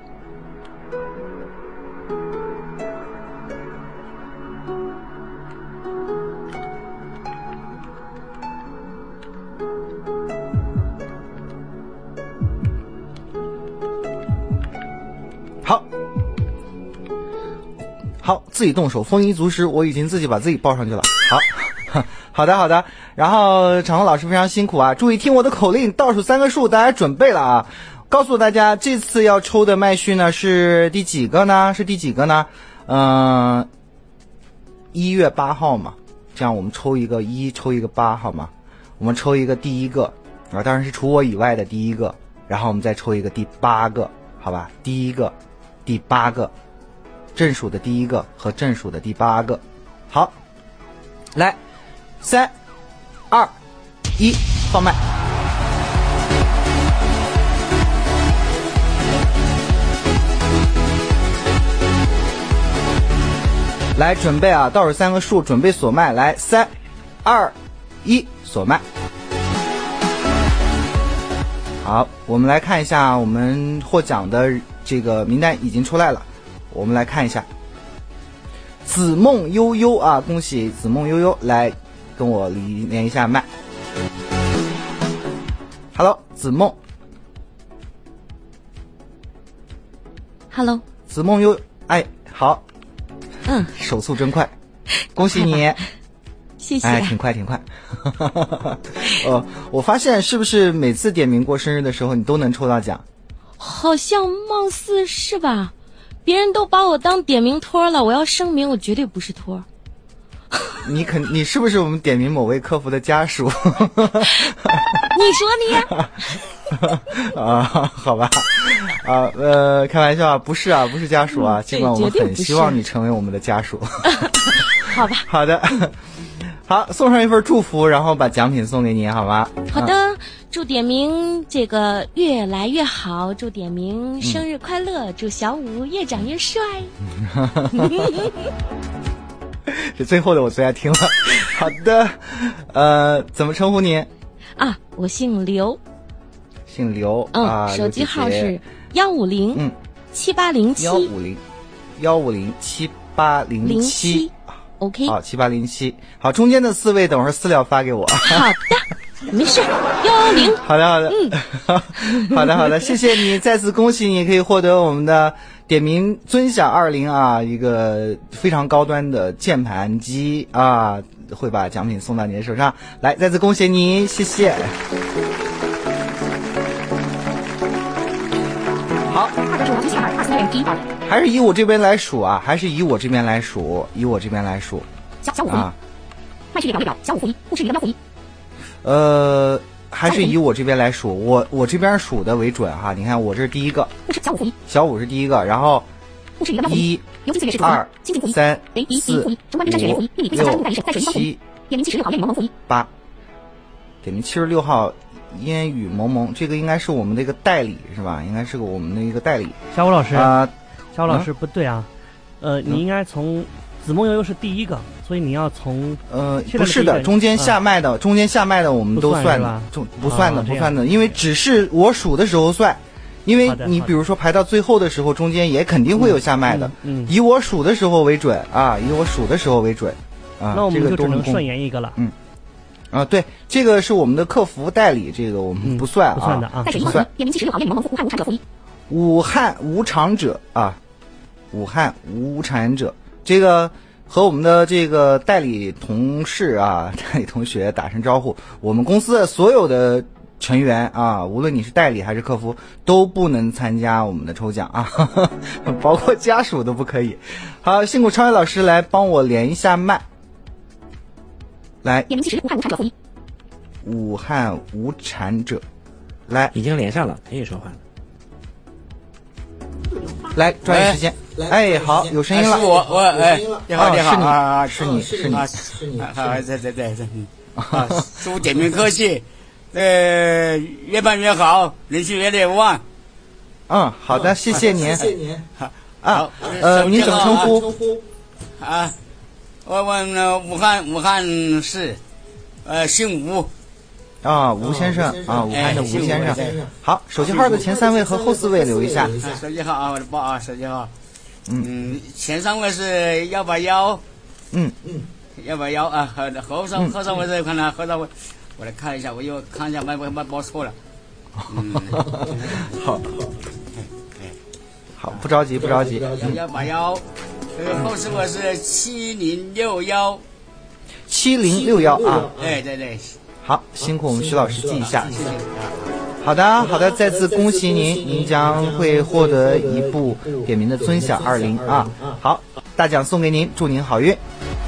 好，自己动手，丰衣足食，我已经自己把自己报上去了。好的。然后场控老师非常辛苦啊，注意听我的口令，倒数3个数，大家准备了啊！告诉大家，这次要抽的麦序呢是第几个呢？1月8号嘛，这样我们抽一个1，抽一个8，好吗？我们抽一个第1个啊，当然是除我以外的第1个，然后我们再抽一个第8个，好吧？第1个、第8个。正数的第1个和正数的第8个。好，来，3、2、1，放麦。来，准备啊，倒数3个数，准备锁麦。来，3、2、1，锁麦。好，我们来看一下我们获奖的这个名单已经出来了。我们来看一下，子梦悠悠啊，恭喜子梦悠悠，来跟我连一下麦。Hello， 子梦。 Hello， 子梦悠，哎，好，手速真快，恭喜你， 谢谢， 哎，挺快。我发现是不是每次点名过生日的时候，你都能抽到奖？ 好像貌似是吧？别人都把我当点名托了，我要声明，我绝对不是托。 你是不是我们点名某位客服的家属？ 你说你啊，好吧，啊，开玩笑，不是家属啊，尽管我们很希望你成为我们的家属。 好吧， 好的，好，送上一份祝福，然后把奖品送给你，好吗？ 好的。祝点名这个越来越好，祝点名生日快乐，祝小五越长越帅。 这最后的我最爱听了。好的，怎么称呼您？ 啊，我姓刘。 姓刘啊， 手机号是1507807。1507807。OK， 好，7807。好，中间的4位等会儿私聊发给我。 好的。没事，110。 好的，好的，谢谢你，再次恭喜你可以获得我们的点名尊享20啊，一个非常高端的键盘机啊，会把奖品送到你的手上。来，再次恭喜你，谢谢。好，还是以我这边来数啊，小五啊，麦序列表列表，小五负一，不是你的标负一。还是以我这边来数，我这边数的为准哈。你看我这是第1个，小五是第1个，然后1、2、3、4、5、6、7、8，点名76号烟雨蒙蒙，这个应该是我们的一个代理是吧？应该是我们的一个代理。 小五老师小五老师不对啊，你应该从子梦悠悠是第1个。所以你要从不是的，中间下麦的我们都算的，不算的，因为只是我数的时候算，因为你比如说排到最后的时候，中间也肯定会有下麦的，以我数的时候为准啊， 那我们就只能顺延一个了， 对，这个是我们的客服代理，这个我们不算啊， 不算的啊，不算。点名76号烟雨蒙蒙，武汉无产者负一。 武汉无产者啊，武汉无产者，这个和我们的这个代理同事啊、代理同学打声招呼。我们公司的所有的成员啊，无论你是代理还是客服，都不能参加我们的抽奖啊，包括家属都不可以。好，辛苦超越老师来帮我连一下麦。来， 点名其实武汉无产者福音。 武汉无产者，来， 已经连上了，可以说话了。 来，抓紧时间。哎，好，有声音了。 是我，你好，你好啊，是你， 啊，对，啊，祝点名科技，越办越好，人气越来越旺。 好的，谢谢您。 好， 您怎么称呼？ 啊，我问武汉市，姓吴。 吴先生啊，武汉的吴先生。好，手机号的前3位和后4位留一下。 手机号啊，我的报啊，手机号。前3位是181。181啊，后上位这看了，后上位，我来看一下，我又看一下，没报错了。 好，不着急。 181，后4位是7061。 7061啊。 对。 好，辛苦我们徐老师记一下。好的，再次恭喜您将会获得一部点名的尊享20啊。好，大奖送给您，祝您好运。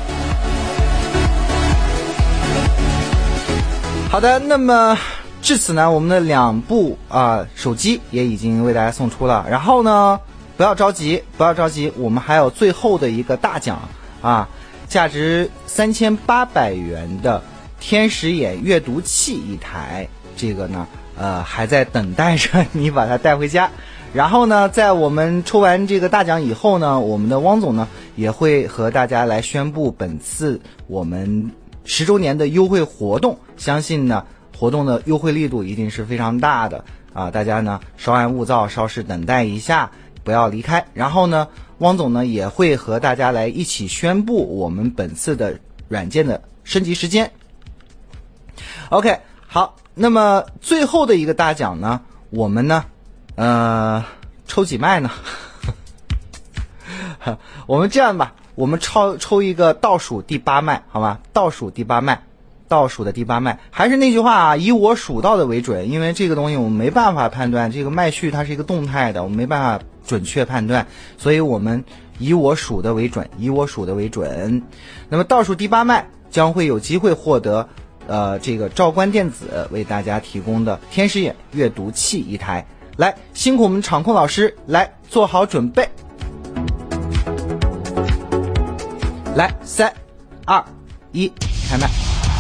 好的，那么至此呢，我们的2部手机也已经为大家送出了。然后呢，不要着急，我们还有最后的一个大奖啊，价值3800元的天使眼阅读器一台，这个呢还在等待着你把它带回家。然后呢，在我们抽完这个大奖以后呢，我们的汪总呢也会和大家来宣布本次我们10周年的优惠活动。相信呢活动的优惠力度一定是非常大的啊，大家呢稍安勿躁，稍事等待一下，不要离开。然后呢，汪总呢也会和大家来一起宣布我们本次的软件的升级时间。OK， 好，那么最后的一个大奖呢，我们呢抽几麦呢？我们这样吧，我们抽一个倒数第8麦，好吧？倒数的第8麦，还是那句话啊，以我数到的为准，因为这个东西我们没办法判断，这个麦序它是一个动态的，我们没办法准确判断，所以我们以我数的为准。那么倒数第8麦将会有机会获得这个兆观电子为大家提供的天使眼阅读器一台。来，辛苦我们场控老师，来做好准备。来，3、2、1，开麦。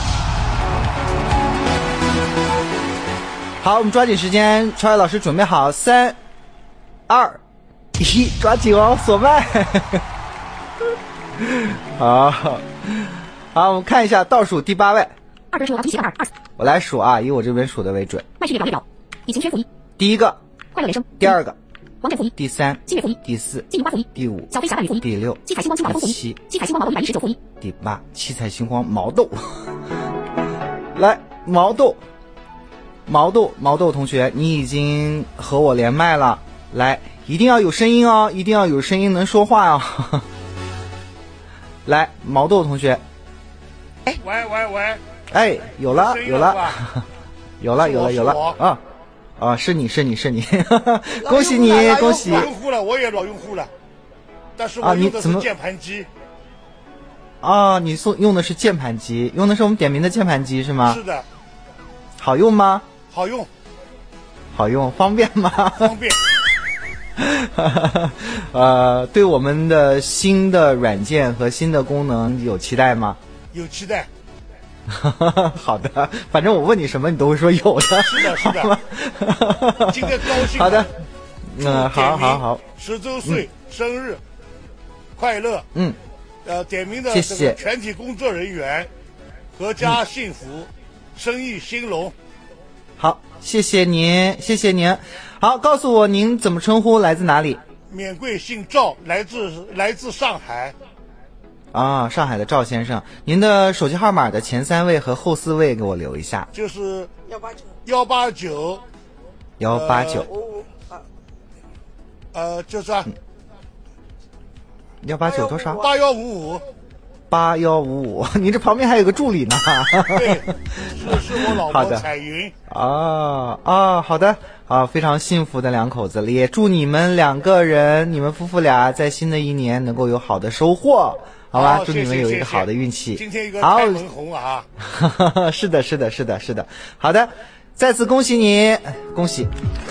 好，我们抓紧时间，超越老师准备好，3、2、1，抓紧哦，锁麦。好，我们看一下倒数第8位。我来数啊，以我这边数的为准。 麦序列表列表，以晴轩福音。 第1个， 快乐人生。 第2个， 王建福音。 第3， 新月福音。 第4， 金银花福音。 第5， 小飞侠大女福音。 第6， 七彩星光金宝的风福音。七彩星光毛豆119福音。 第8，七彩星光毛豆。来，毛豆同学，你已经和我连麦了，来，一定要有声音哦，一定要有声音能说话哦。来，毛豆同学。 喂， 哎，有了啊，是你，恭喜你，恭喜！ 老用户了，我也老用户了，但是我用的是键盘机。 你用的是键盘机，用的是我们点名的键盘机是吗？ 是的。 好用吗？ 好用，方便吗？ 方便。 对我们的新的软件和新的功能有期待吗？ 有期待。 好的，反正我问你什么，你都会说有的。 是的。今天高兴。 好的，好。 10周岁生日快乐。点名的这个全体工作人员，阖家幸福，生意兴隆。 好，谢谢您。好，告诉我您怎么称呼，来自哪里？ 免贵姓赵，来自上海。 上海的赵先生，您的手机号码的前3位和后4位给我留一下。 就是189。 就算 189多少 ？8155。 8155，你这旁边还有个助理呢。 对，是我老婆彩云。 好的，非常幸福的两口子，也祝你们两个人，你们夫妇俩在新的一年能够有好的收获，好吧？祝你们有一个好的运气。 今天一个开门红啊！ 是的，好的，再次恭喜你，恭喜。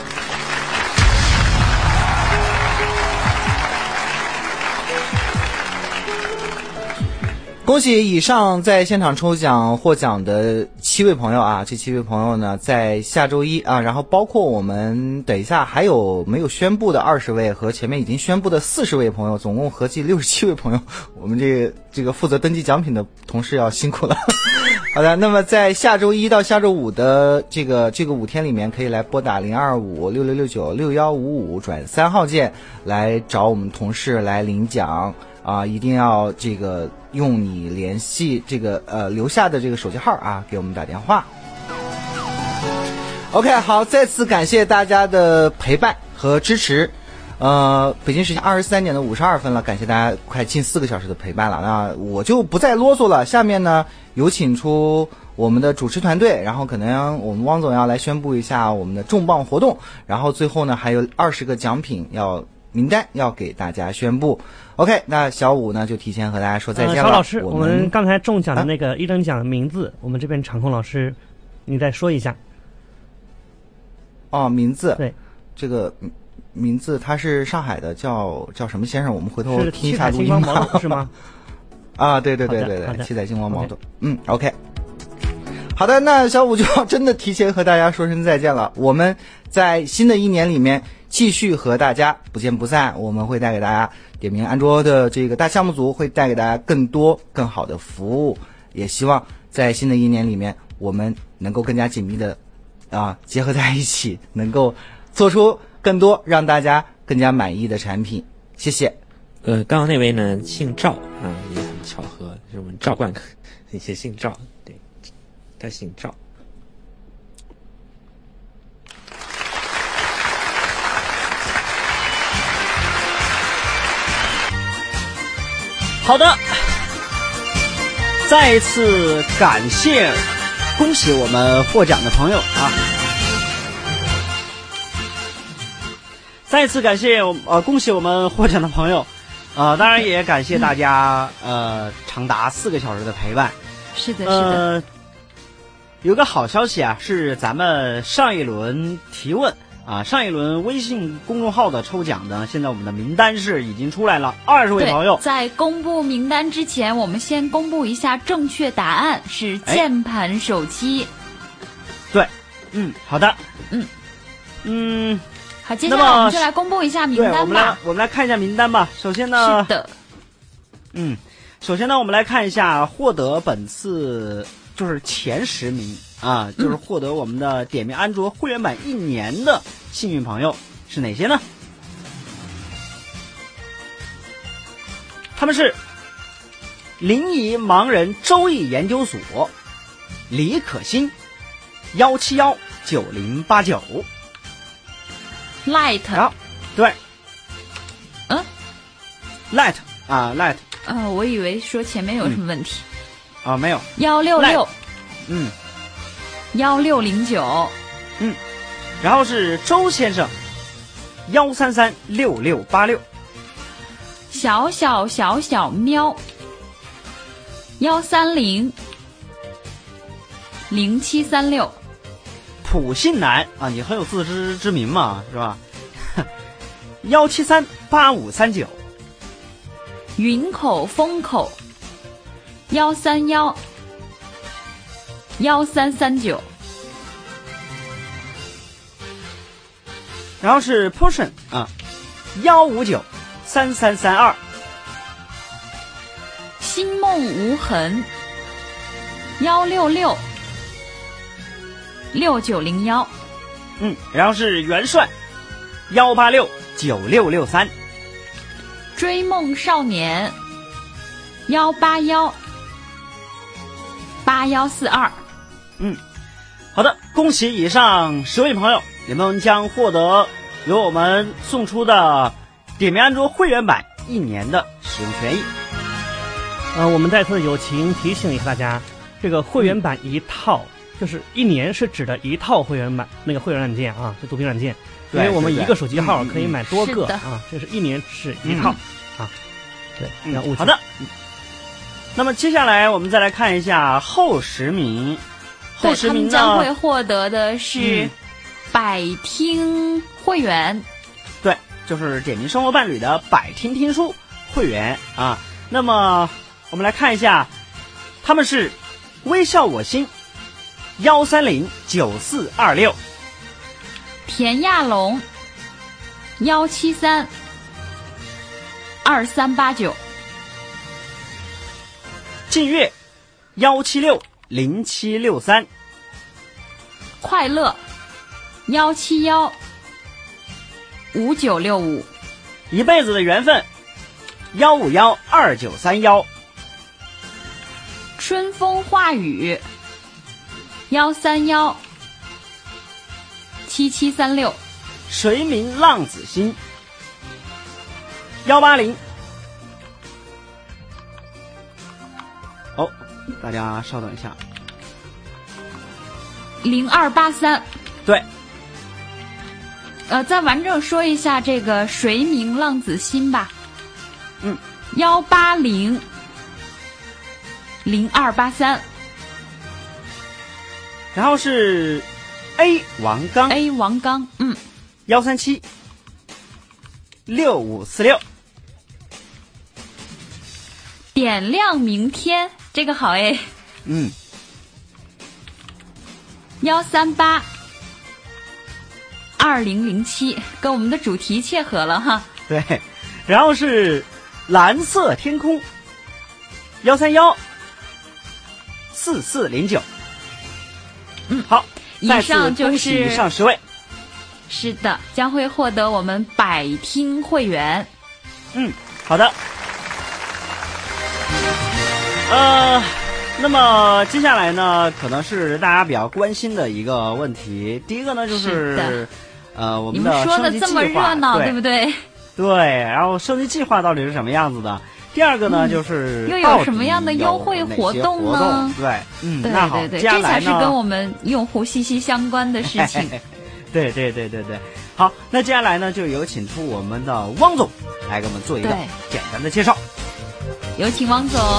恭喜以上在现场抽奖获奖的7位朋友啊！这7位朋友呢，在下周一啊，然后包括我们等一下还有没有宣布的20位和前面已经宣布的40位朋友，总共合计67位朋友。我们这个负责登记奖品的同事要辛苦了。好的，那么在下周一到下周五的这个5天里面，可以来拨打02566996155转3号键来找我们同事来领奖啊！一定要用你联系留下的这个手机号啊，给我们打电话。OK， 好，再次感谢大家的陪伴和支持。北京时间23点的52分了，感谢大家快近4个小时的陪伴了。那我就不再啰嗦了，下面呢有请出我们的主持团队，然后可能我们汪总要来宣布一下我们的重磅活动，然后最后呢还有20个奖品名单要给大家宣布。OK， 那小武呢就提前和大家说再见了。 邵老师，我们刚才中奖的那个1等奖的名字，我们这边场控老师，你再说一下。 名字， 对， 这个名字他是上海的，叫什么先生？我们回头听一下录音吧。是七彩金光毛豆是吗？ 对，七彩金光毛豆。OK。好的，那小武就要真的提前和大家说声再见了。我们在新的一年里面继续和大家不见不散，我们会带给大家点名安卓的这个大项目组会带给大家更多更好的服务，也希望在新的一年里面我们能够更加紧密的结合在一起，能够做出更多让大家更加满意的产品。谢谢。 刚刚那位呢姓赵啊，也很巧合，是我们赵冠也姓赵，对，他姓赵。 好的，再一次感谢，恭喜我们获奖的朋友啊！再一次感谢恭喜我们获奖的朋友，当然也感谢大家长达4个小时的陪伴。 是的， 有个好消息啊，是咱们上一轮提问上一轮微信公众号的抽奖呢，现在我们的名单是已经出来了，20位朋友。 在公布名单之前，我们先公布一下正确答案是键盘手机。 对，好的， 好，接下来我们就来公布一下名单吧。 我们来看一下名单吧。首先呢， 是的， 首先呢，我们来看一下获得本次就是前10名就是获得我们的点名安卓会员版1年的幸运朋友是哪些呢？他们是临沂盲人周易研究所、李可欣、1719089 Light， 对，Light Light， 我以为说前面有什么问题没有 1661609， 然后是周先生1336686， 小喵1300736， 普信男你很有自知之明嘛，是吧？1738539， 云口风口1311339， 然后是 Portion 1593332， 心梦无痕1666901， 然后是元帅1869663， 追梦少年1818142， 好的，恭喜以上10位朋友，你们将获得由我们送出的点名安卓会员版1年的使用权益。 我们再次友情提醒一下大家，这个会员版一套，就是1年是指的一套会员版那个会员软件啊，是读屏软件，因为我们一个手机号可以买多个啊，这是1年是一套啊。对， 好的。那么接下来我们再来看一下后10名，后10名呢他们将会获得的是百听会员， 对，就是点名生活伴侣的百听听书会员啊。那么我们来看一下，他们是微笑我心1309426， 田亚龙1732389， 晋月1760763， 快乐1715965， 一辈子的缘分1512931， 春风化雨1317736， 谁明浪子心180。大家稍等一下 0283， 对。 再完整说一下这个谁明浪子心吧。1800283， 然后是 A 王刚1376546， 点亮明天，这个好哎。1382007，跟我们的主题切合了哈。 对，然后是蓝色天空1314409。好， 以上就是以上10位。 是的，将会获得我们百听会员。 好的。那么接下来呢，可能是大家比较关心的一个问题。第一个呢，就是我们的你们说的这么热闹，对不对？ 对，然后升级计划到底是什么样子的？第二个呢，就是又有什么样的优惠活动呢？ 对， 那好，这才是跟我们用户息息相关的事情。 对。好，那接下来呢，就有请出我们的汪总来给我们做一个简单的介绍。 有请汪总。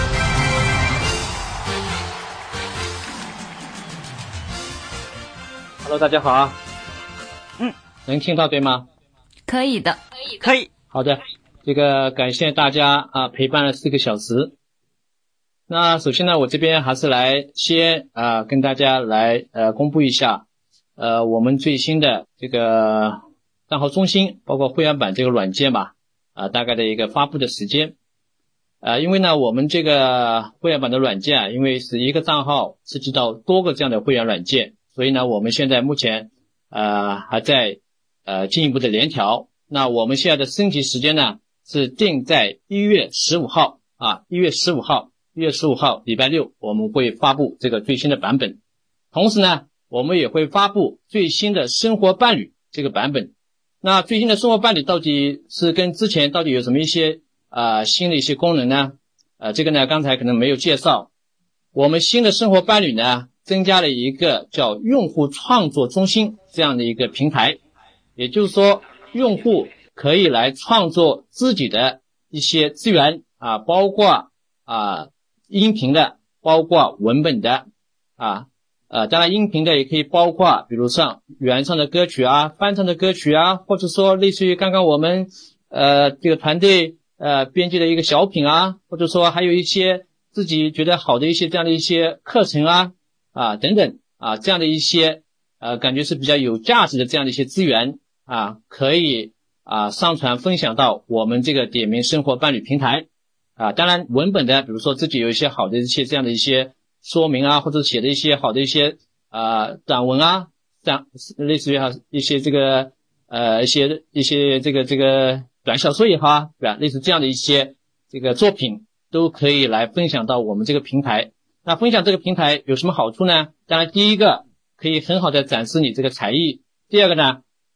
Hello， 大家好啊。能听到对吗？ 可以的， 可以。 好的，这个感谢大家陪伴了4个小时。那首先呢，我这边还是来先跟大家来公布一下我们最新的这个账号中心包括会员版这个软件吧大概的一个发布的时间。因为呢我们这个会员版的软件因为是一个账号涉及到多个这样的会员软件，所以呢我们现在目前还在进一步的联调。那我们现在的升级时间呢是定在1月15号1月15号礼拜六我们会发布这个最新的版本。同时呢我们也会发布最新的生活伴侣这个版本。那最新的生活伴侣到底是跟之前到底有什么一些新的一些功能呢？这个呢刚才可能没有介绍。我们新的生活伴侣呢增加了一个叫用户创作中心这样的一个平台，也就是说用户可以来创作自己的一些资源包括音频的，包括文本的当然音频的也可以包括比如像原唱的歌曲翻唱的歌曲或者说类似于刚刚我们这个团队编辑的一个小品或者说还有一些自己觉得好的一些这样的一些课程等等这样的一些感觉是比较有价值的这样的一些资源可以上传分享到我们这个点名生活伴侣平台当然文本的比如说自己有一些好的一些这样的一些说明或者写的一些好的一些短文类似于一些这个一些这个短小说也好对吧，类似这样的一些这个作品都可以来分享到我们这个平台。那分享这个平台有什么好处呢？当然第一个可以很好的展示你这个才艺，第二个呢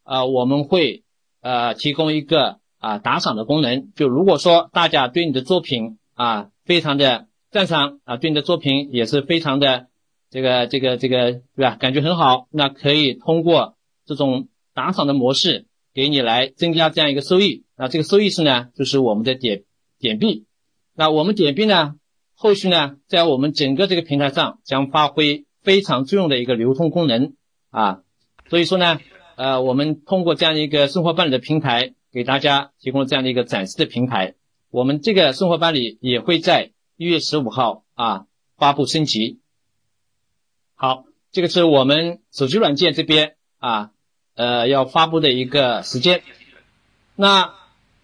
我们会提供一个打赏的功能。就如果说大家对你的作品非常的赞赏对你的作品也是非常的这个对吧，感觉很好，那可以通过这种打赏的模式给你来增加这样一个收益。那这个收益是呢，就是我们的点币。那我们点币呢，后续呢，在我们整个这个平台上将发挥非常重要的一个流通功能所以说呢，我们通过这样一个生活伴侣的平台，给大家提供了这样的一个展示的平台。我们这个生活伴侣也会在1月15号发布升级。好，这个是我们手机软件这边要发布的一个时间。那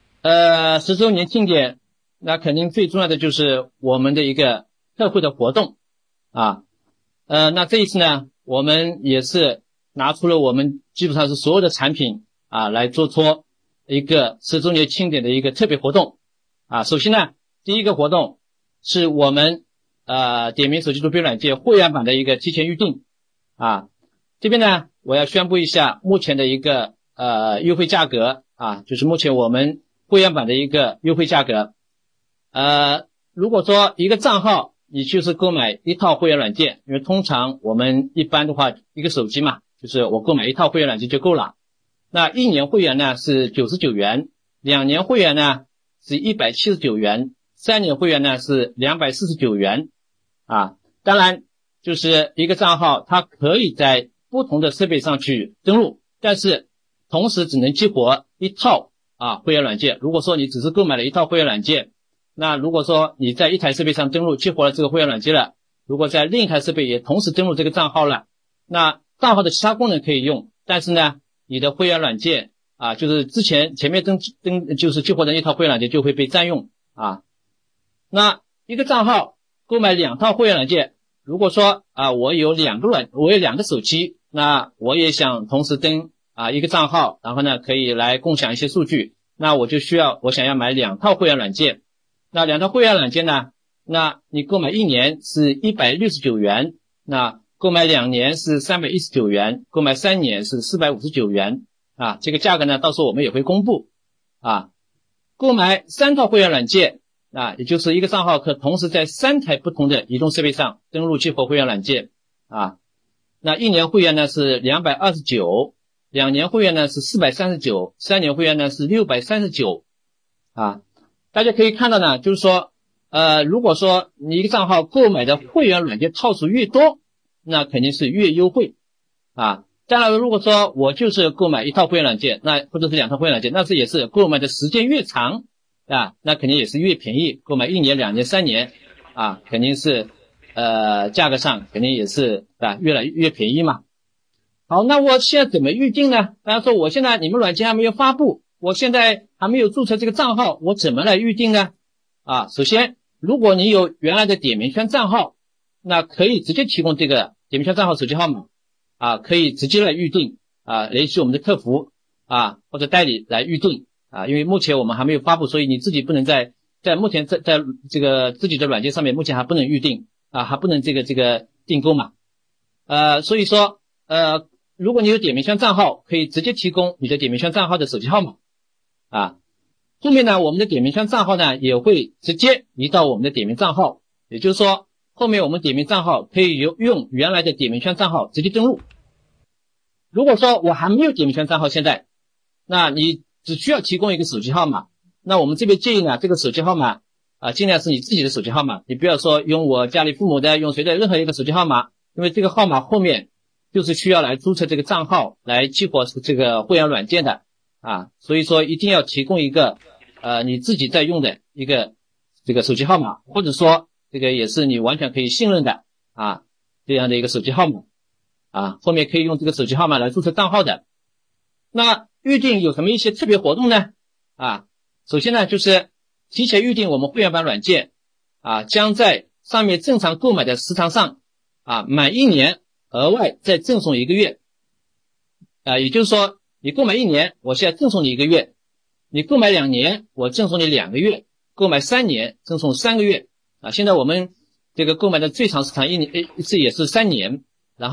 10周年庆典，那肯定最重要的就是我们的一个特惠的活动那这一次呢，我们也是拿出了我们基本上是所有的产品来做出一个10周年庆典的一个特别活动首先呢，第一个活动是我们点名手机读笔软件会员版的一个提前预定这边呢，我要宣布一下目前的一个优惠价格就是目前我们会员版的一个优惠价格。如果说一个账号你就是购买一套会员软件，因为通常我们一般的话一个手机嘛，就是我购买一套会员软件就够了。那1年会员呢是99元，2年会员呢是179元，3年会员呢是249元当然就是一个账号它可以在不同的设备上去登录，但是同时只能激活一套会员软件。如果说你只是购买了一套会员软件，那如果说你在一台设备上登录激活了这个会员软件了，如果在另一台设备也同时登录这个账号了，那账号的其他功能可以用，但是呢你的会员软件就是前面就是激活的一套会员软件就会被占用那一个账号购买2套会员软件，如果说我有2个手机，那我也想同时登一个账号，然后呢可以来共享一些数据，那我想要买2套会员软件。那2套会员软件呢，那你购买1年是169元，那购买2年是319元，购买3年是459元这个价格呢到时候我们也会公布购买3套会员软件也就是一个账号可同时在3台不同的移动设备上登录激活会员软件那1年会员呢是229，2年会员呢是439， 3年会员呢是639大家可以看到呢，就是说如果说你一个账号购买的会员软件套数越多，那肯定是越优惠当然如果说我就是购买一套会员软件，那或者是2套会员软件，那这也是购买的时间越长那肯定也是越便宜，购买1年2年3年肯定是价格上肯定也是越来越便宜嘛。好，那我现在怎么预定呢？大家说我现在你们软件还没有发布，我现在还没有注册这个账号，我怎么来预定呢首先如果你有原来的点名圈账号，那可以直接提供这个点名圈账号手机号码可以直接来预定联系我们的客服或者代理来预定因为目前我们还没有发布，所以你自己不能在目前在这个自己的软件上面目前还不能预定还不能这个订购嘛所以说如果你有点名圈账号，可以直接提供你的点名圈账号的手机号码后面呢我们的点名圈账号呢也会直接移到我们的点名账号，也就是说后面我们点名账号可以用原来的点名圈账号直接登录。如果说我还没有点名圈账号现在，那你只需要提供一个手机号码，那我们这边建议呢这个手机号码尽量是你自己的手机号码，你不要说用我家里父母的用谁的任何一个手机号码，因为这个号码后面就是需要来注册这个账号来激活这个会员软件的所以说一定要提供一个你自己在用的一个这个手机号码，或者说这个也是你完全可以信任的这样的一个手机号码后面可以用这个手机号码来注册账号的。那预定有什么一些特别活动呢首先呢就是提前预定我们会员版软件将在上面正常购买的时长上满1年额外再赠送1个月也就是说你购买1年我现在赠送你1个月，你购买2年我赠送你2个月，购买3年赠送3个月现在我们这个购买的最长时长一次也是3年，然后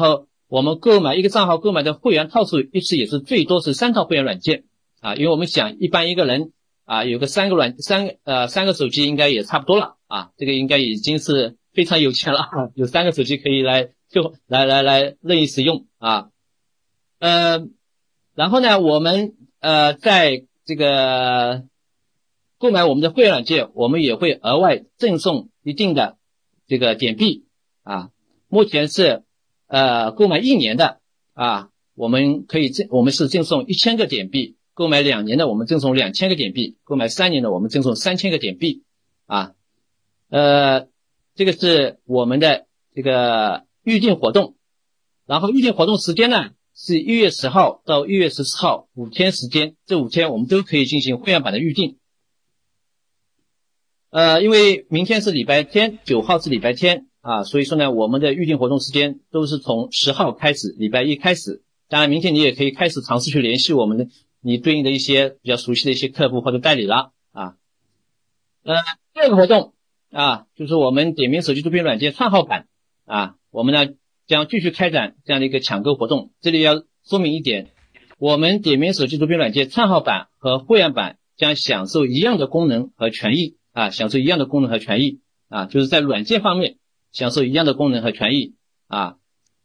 我们购买一个账号购买的会员套数一次也是最多是3套会员软件啊，因为我们想一般一个人啊有个三个手机应该也差不多了啊，这个应该已经是非常有钱了啊，有3个手机可以来任意使用啊。然后呢，我们在这个购买我们的会员软件，我们也会额外赠送一定的这个点币啊。目前是购买1年的啊，我们是赠送1000个点币，购买2年的我们赠送2000个点币，购买3年的我们赠送3000个点币啊。这个是我们的这个预定活动，然后预定活动时间呢是1月10号到1月14号5天时间，这5天我们都可以进行会员版的预定。因为明天是礼拜天，9号是礼拜天啊，所以说呢，我们的预定活动时间都是从10号开始，礼拜一开始。当然，明天你也可以开始尝试去联系我们的你对应的一些比较熟悉的一些客户或者代理了啊。第二个活动啊，就是我们点名手机读屏软件串号版啊，我们呢将继续开展这样的一个抢购活动。这里要说明一点，我们点名手机读屏软件串号版和会员版将享受一样的功能和权益啊，享受一样的功能和权益啊，就是在软件方面享受一样的功能和权益啊。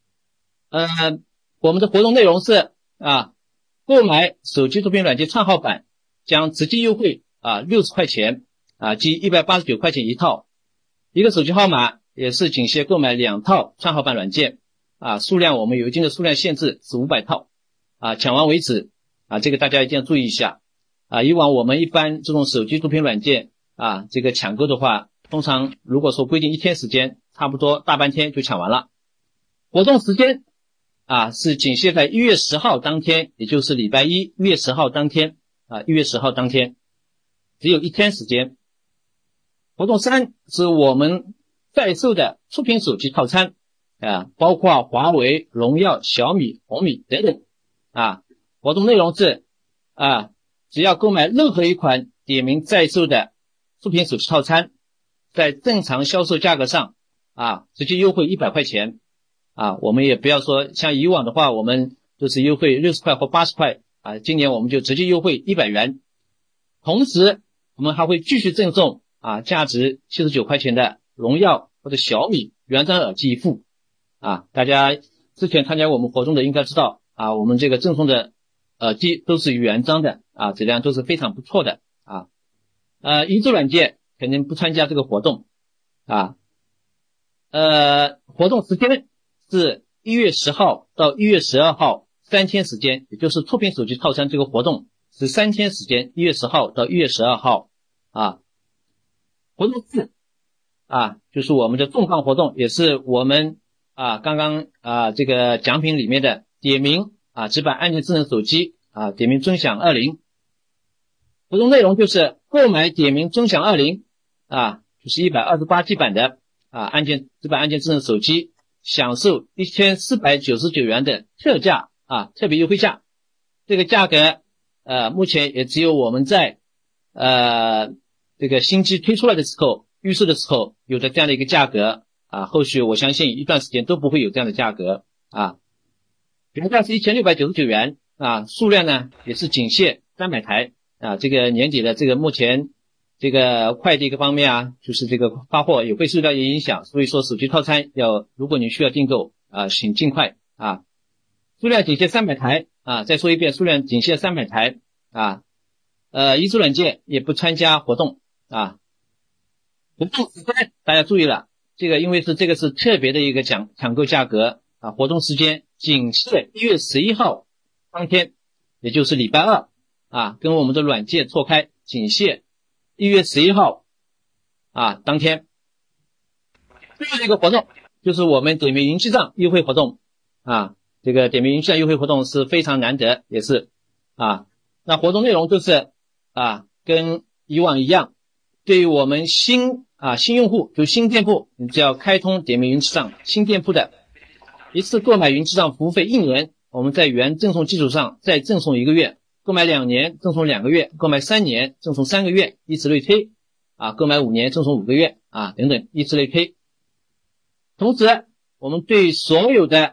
我们的活动内容是啊，购买手机读屏软件串号版将直接优惠啊60块钱啊，即189块钱一套，一个手机号码也是仅限购买2套串号版软件啊，数量我们有一定的数量限制，是500套啊，抢完为止啊，这个大家一定要注意一下啊。以往我们一般这种手机读屏软件啊，这个抢购的话，通常如果说规定1天时间，差不多大半天就抢完了。活动时间啊是仅限在1月10号当天，也就是礼拜一1月10号当天啊，1月10号当天只有1天时间。活动3是我们在售的触屏手机套餐啊，包括华为、荣耀、小米、红米等等啊。活动内容是啊，只要购买任何一款点名在售的触屏手机套餐，在正常销售价格上啊，直接优惠100块钱啊。我们也不要说像以往的话，我们就是优惠60块或80块啊，今年我们就直接优惠100元。同时我们还会继续赠送啊，价值79块钱的荣耀或者小米原装耳机一副啊。大家之前参加我们活动的应该知道啊，我们这个赠送的耳机都是原装的啊，质量都是非常不错的啊。移植软件肯定不参加这个活动啊。活动时间是1月10号到1月12号3天时间，也就是触屏手机套餐这个活动是3天时间，1月10号到1月12号啊。活动4啊，就是我们的重磅活动，也是我们啊刚刚啊这个奖品里面的点名啊直板安全智能手机啊，点名尊享20。活动内容就是购买点名尊享20啊，就是128G 版的啊直板安全智能手机，享受1499元的特价啊，特别优惠价。这个价格目前也只有我们在这个新机推出来的时候，预售的时候有的这样的一个价格啊，后续我相信一段时间都不会有这样的价格啊。原价是1699元啊，数量呢也是仅限300台啊。这个年底的这个目前这个快递各方面啊，就是这个发货也会受到影响，所以说手机套餐如果你需要订购啊，请尽快啊。数量仅限300台啊，再说一遍，数量仅限300台啊。移植软件也不参加活动啊。活动时间大家注意了，这个因为这个是特别的一个抢购价格啊，活动时间仅限1月11号当天，也就是礼拜二啊，跟我们的软件错开，仅限1月11号啊当天。最后一个活动就是我们点名云记账优惠活动啊，这个点名云记账优惠活动是非常难得，也是啊。那活动内容就是啊，跟以往一样，对于我们新用户，就新店铺，你只要开通点名云记账新店铺的，一次购买云记账服务费1年，我们在原赠送基础上再赠送1个月，购买2年赠送2个月，购买3年赠送3个月，以此类推啊，购买5年赠送5个月啊，等等，以此类推。同时我们对所有的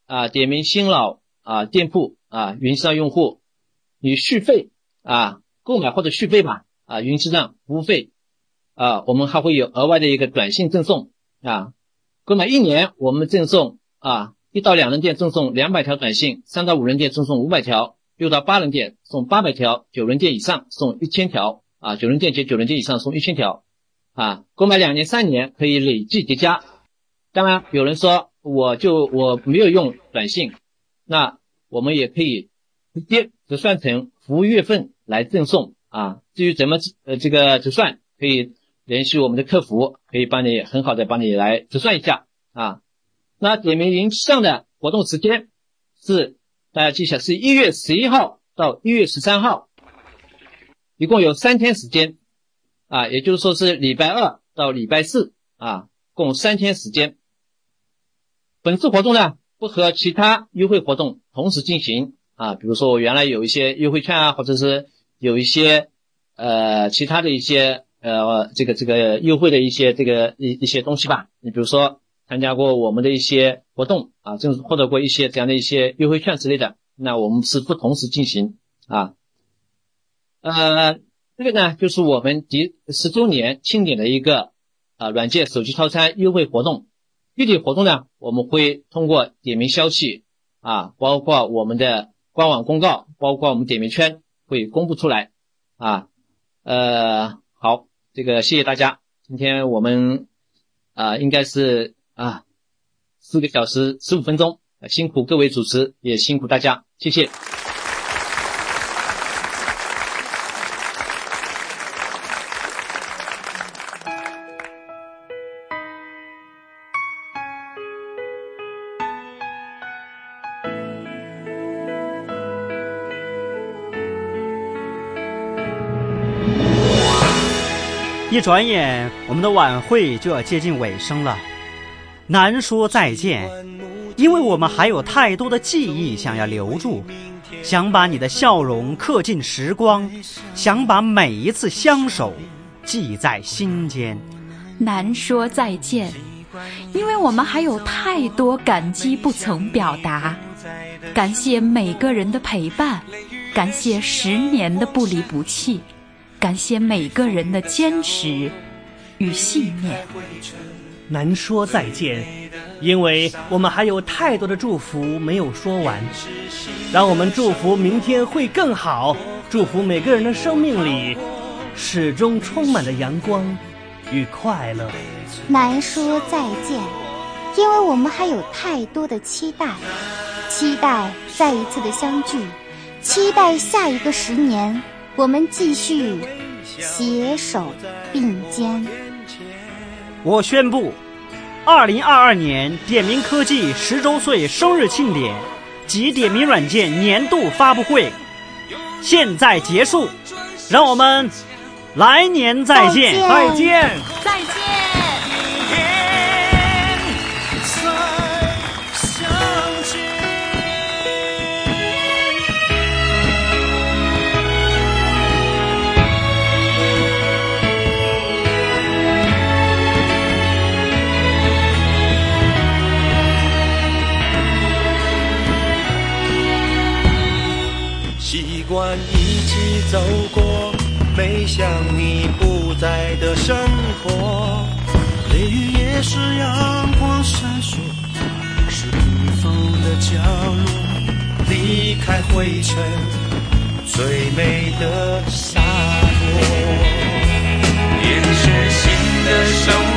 点名新老店铺云上用户，你续费购买或者续费吧云之上服务费我们还会有额外的一个短信赠送购买1年我们赠送1到2人店赠送200条短信，3到5人店赠送500条，6到8人店送800条，9人店以上送1000条9人店及9人店以上送1000条购买2年3年可以累计叠加。当然有人说我没有用短信，那我们也可以直接折算成服务月份来赠送至于怎么这个折算，可以联系我们的客服，可以很好的帮你来折算一下那点名云上的活动时间是大家记一下，是1月11号到1月13号，一共有3天时间也就是说是礼拜2到礼拜4共3天时间。本次活动呢不和其他优惠活动同时进行比如说我原来有一些优惠券或者是有一些其他的一些这个优惠的一些一些东西吧。你比如说参加过我们的一些活动正获得过一些这样的一些优惠券之类的，那我们是不同时进行这个呢就是我们第10周年庆典的一个软件手机套餐优惠活动。具体活动呢我们会通过点名消息包括我们的官网公告，包括我们点名圈会公布出来好，这个谢谢大家。今天我们应该是4个小时15分钟，辛苦各位主持，也辛苦大家，谢谢。 一转眼我们的晚会就要接近尾声了，难说再见，因为我们还有太多的记忆想要留住，想把你的笑容刻进时光，想把每一次相守记在心间。 难说再见，因为我们还有太多感激不曾表达，感谢每个人的陪伴，感谢10年的不离不弃，感谢每个人的坚持与信念。 难说再见，因为我们还有太多的祝福没有说完，让我们祝福明天会更好，祝福每个人的生命里始终充满了阳光与快乐。 难说再见，因为我们还有太多的期待，期待再一次的相聚，期待下一个10年我们继续携手并肩。 我宣布2022年点名科技10周岁生日庆典及点名软件年度发布会现在结束，让我们来年再见。 再见。 再见。 习惯一起走过没想你不在的生活，雷雨也是阳光闪烁，是避风的角落，离开灰尘最美的洒脱，延续新的生活。